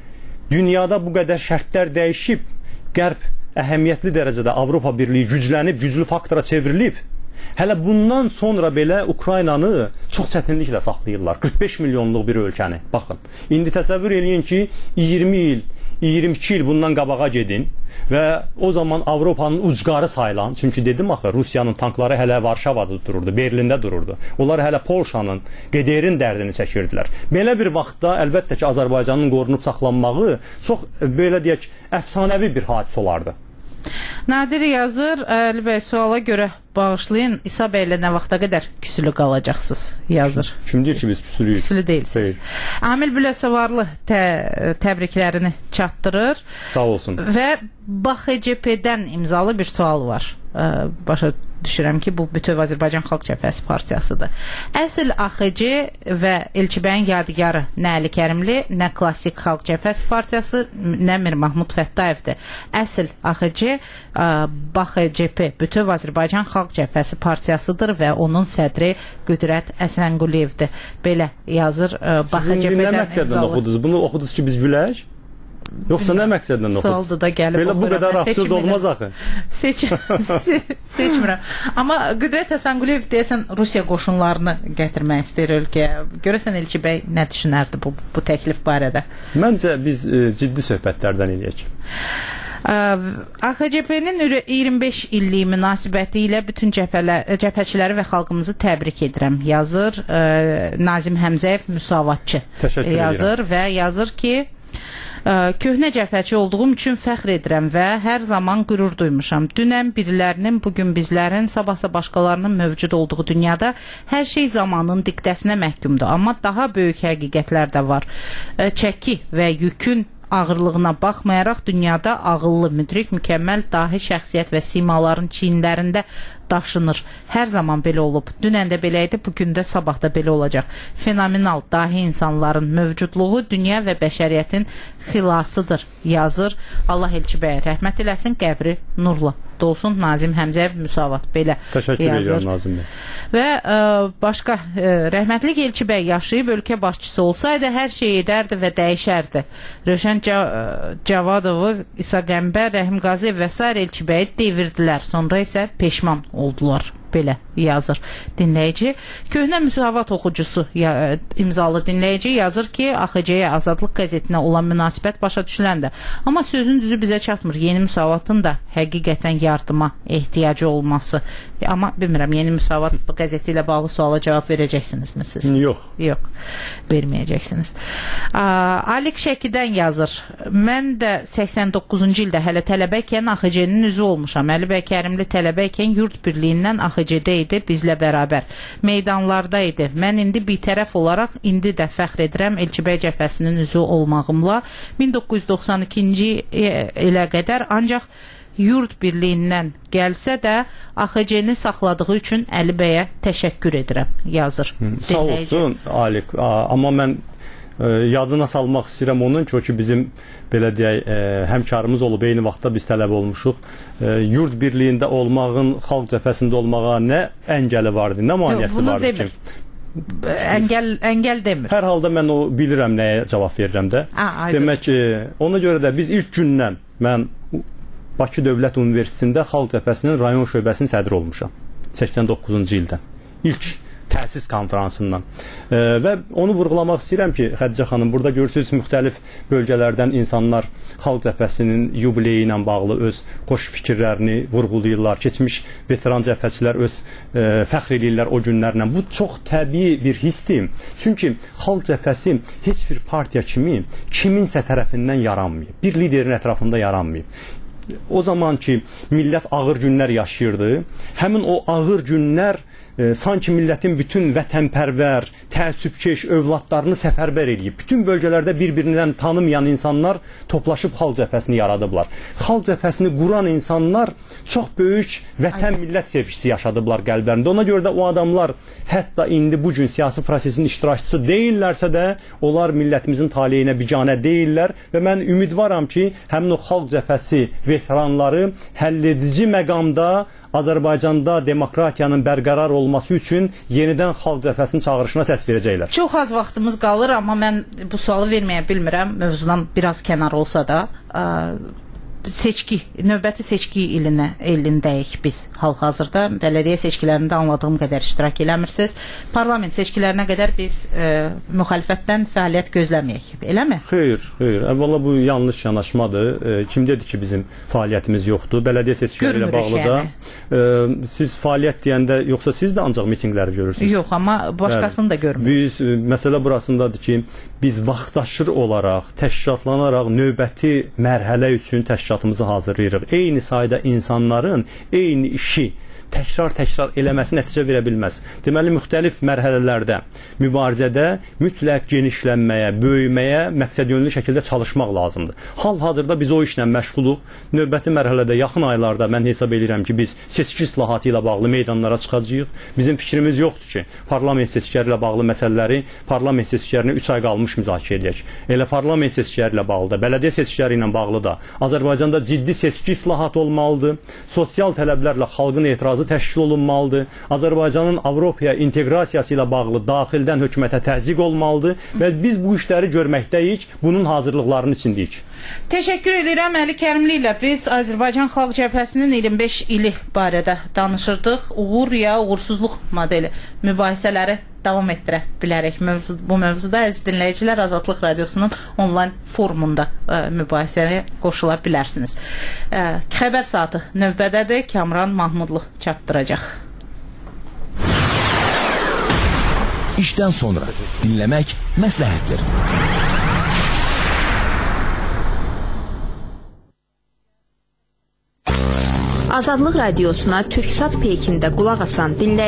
dünyada bu qədər şərtlər dəyişib, Qərb əhəmiyyətli dərəcədə Avropa Birliyi güclənib, güclü faktora çevrilib. Hələ bundan sonra belə Ukraynanı çox çətinliklə saxlayırlar. 45 milyonluq bir ölkəni. Baxın, indi təsəvvür eləyin ki, 20 il 22 il bundan qabağa gedin və o zaman Avropanın ucqarı sayılan, çünki dedim axı Rusiyanın tankları hələ Varşavada dururdu, Berlində dururdu. Onlar hələ Polşanın, QDR-in dərdini çəkirdilər. Belə bir vaxtda əlbəttə ki, Azərbaycanın qorunub saxlanmağı çox belə deyək, əfsanəvi bir hadisə olardı. Nadir yazır, Əli bəy, suala görə bağışlayın, İsa bəylə nə vaxta qədər küsülü qalacaqsınız, yazır. Kim deyir ki, biz küsülüyük? Küsülü deyilsiniz. Amil Biləsavarlı təbriklərini çatdırır. Sağ olsun. Və BAXCP-dən imzalı bir sual var. Başa düşürəm ki, bu Bütöv Azərbaycan Xalq Cəbhəsi partiyasıdır. Əsl AXC və Elçibəyin yadigarı nə Əli Kərimli, nə klassik Xalq Cəbhəsi partiyası, nə Mir Mahmud Fəttayevdir. Əsl AXC BAXCP, Bütöv Azərbaycan Xalq Cəbhəsi partiyasıdır və onun sədri Qüdrət Əsənguliyevdir. Belə yazır BAXCP-dən nə məqsədlə oxudunuz? Bunu oxudunuz ki, biz gülək? Yoxsa nə məqsədlə oxudunuz? Sualdı da gəlib. Belə bu qədər absurd olmaz axı. Seçmirəm. Amma Qüdrət Əsənquliyev deyəsən Rusiya qoşunlarını gətirmək istəyir ölkəyə. Görəsən Elçi bəy nə düşünərdi bu təklif barədə? Məncə biz ciddi söhbətlərdən eləyək. AXCP-nin 25 illiyi münasibəti ilə bütün cəbhəçiləri və xalqımızı təbrik edirəm, yazır Nazim Həmzəyev Müsavatçı. Yazır və yazır ki, köhnə cəbhəçi olduğum üçün fəxr edirəm və hər zaman qürur duymuşam. Dünən birilərinin, bugün bizlərin, sabahsa başqalarının mövcud olduğu dünyada hər şey zamanın diktəsinə məhkumdur. Amma daha böyük həqiqətlər də var. Çəki və yükün ağırlığına baxmayaraq dünyada ağıllı, müdrik, mükəmməl, dahi şəxsiyyət və simaların çiyinlərində daşınır. Hər zaman belə olub. Dünən də belə idi, bugün də, sabah da belə olacaq. Fenomenal, dahi insanların mövcudluğu dünya və bəşəriyyətin xilasıdır, yazır. Allah Elçi bəyə rəhmət eləsin, qəbri nurla dolsun. Nazim Həmzəyev Müsavat belə yazır. Təşəkkür edirəm Nazim bəy. Və başqa rəhmətlik Elçi bəy yaşayıb ölkə başçısı olsaydı hər şey edərdi və dəyişərdi. Rövşən Cavadovu, İsa Qəmbər, Rəhim Qaziyev və s. Elçi bəyi devirdilər. Sonra isə peşman oldular. Belə yazır dinləyici. Köhnə Müsavat oxucusu imzalı dinləyici yazır ki, AXC-yə Azadlıq qəzetinə olan münasibət başa düşüləndir. Amma sözün düzü bizə çatmır. Yeni Müsavatın da həqiqətən yardıma ehtiyacı olması. Amma bilmirəm, Yeni Müsavat qəzeti ilə bağlı suala cavab verəcəksinizmi siz? Yox. Yox, verməyəcəksiniz. Alik Şəkidən yazır. Mən də 89-cu ildə hələ tələbəykən AXC-nin üzvü olmuşam. Əli bəy Kərimli tələbəykən yurt birliyindən AXC-də idi, bizlə bərabər. Meydanlarda idi. Mən indi bir tərəf olaraq indi də fəxr edirəm Elçibəy cəbhəsinin üzvü olmağımla. 1992-ci ilə qədər ancaq yurt birliyindən gəlsə də AXC-ni saxladığı üçün Əli bəyə təşəkkür edirəm, yazır. Sağ olsun Alik. Amma mən yadına salmaq istəyirəm onun ki, bizim belə deyək, həmkarımız olub, eyni vaxtda biz tələb olmuşuq. Yurt birliyində olmağın, xalq cəbhəsində olmağa nə əngəli vardı, nə maneəsi vardı ki? Əngəl demir. Hər halda mən o bilirəm nəyə cavab verirəm də. Demək ki, ona görə də biz ilk gündən mən Bakı Dövlət Universitetində Xalq Cəbhəsinin rayon şöbəsinin sədri olmuşam 89-cu ildə. İlk təsis konferansından. Və onu vurğulamaq istəyirəm ki, Xədicə xanım, burada görürsünüz müxtəlif bölgələrdən insanlar Xalq Cəbhəsinin yubileyi ilə bağlı öz xoş fikirlərini vurğulayırlar. Keçmiş veteran cəbhəçilər öz fəxr eləyirlər o günlərlə. Bu çox təbii bir hissdir. Çünki Xalq Cəbhəsi heç bir partiya kimi kiminsə tərəfindən yaranmayıb. Bir liderin ətrafında yaranmayıb. O zaman ki, millət ağır günlər yaşayırdı, həmin o ağır günlər sanki millətin bütün vətənpərvər, təəssübkeş övladlarını səfərbər edib. Bütün bölgələrdə bir-birindən tanımayan insanlar toplaşıb Xalq Cəbhəsini yaradıblar. Xalq Cəbhəsini quran insanlar çox böyük vətən millət sevgisi yaşadıblar qəlblərində. Ona görə də o adamlar hətta indi bu gün siyasi prosesin iştirakçısı deyillərsə də onlar millətimizin taleyinə biganə deyillər və mən ümidvaram ki, həmin o Xalq Cəbhəsi veteranları həlledici məqamda Azərbaycanda demokratiyanın bərqərar olması üçün yenidən Xalq Cəbhəsinin çağırışına səs verəcəklər. Çox az vaxtımız qalır, amma mən bu sualı verməyə bilmirəm. Mövzudan biraz kənar olsa da növbəti seçki ilindəyik biz hal-hazırda. Bələdiyyə seçkilərində anladığım qədər iştirak eləmirsiniz. Parlament seçkilərinə qədər biz müxalifətdən fəaliyyət gözləməyək. Eləmi? Xeyr. Əvvəla bu yanlış yanaşmadır. Kim dedi ki, bizim fəaliyyətimiz yoxdur? Bələdiyyə seçkiləri ilə bağlı da siz fəaliyyət deyəndə yoxsa siz də ancaq mitinqləri görürsünüz? Yox, amma başqasını da görmürük. Məsələ burasındadır ki, biz vaxtaşır olaraq, təşkilatlanaraq növbəti mərhələ üçün təşkilatımızı hazırlayırıq. Eyni sayda insanların eyni işi təkrar eləməsi nəticə verə bilməz. Deməli, müxtəlif mərhələlərdə, mübarizədə mütləq genişlənməyə, böyüməyə, məqsədyönlü şəkildə çalışmaq lazımdır. Hal-hazırda biz o işlə məşğuluq. Növbəti mərhələdə, yaxın aylarda mən hesab edirəm ki, biz seçki islahatı ilə bağlı meydanlara çıxacağıq. Bizim fikrimiz yoxdur ki, parlament seçkiləri ilə bağlı məsələləri parlament seçkilərinə 3 ay qalmış müzakirə edək. Elə parlament seçkiləri ilə bağlı da, bələdiyyə seçkiləri ilə bağlı da Azərbaycanda ciddi seçki islahatı olmalıdır. Sosial tələblərlə xalqın etirazı təşkil olunmalıdır. Azərbaycanın Avropaya inteqrasiyası ilə bağlı daxildən hökumətə təzyiq olmalıdır və biz bu işləri görməkdəyik, bunun hazırlıqlarının içindəyik. Təşəkkür edirəm Əli Kərimli ilə. Biz Azərbaycan Xalq Cəbhəsinin 25 ili barədə danışırdıq. Uğur ya uğursuzluq modeli mübahisələri davam etdirə bilərik. Bu mövzuda əziz dinləyicilər Azadlıq Radiosunun onlayn forumunda mübahisəyə qoşula bilərsiniz. Xəbər saatı növbədədir. Kamran Mahmudlu çatdıracaq. İşdən sonra dinləmək məsləhətdir. Azadlıq Radiosuna Türksat Peykində qulaq asan dinləyicilər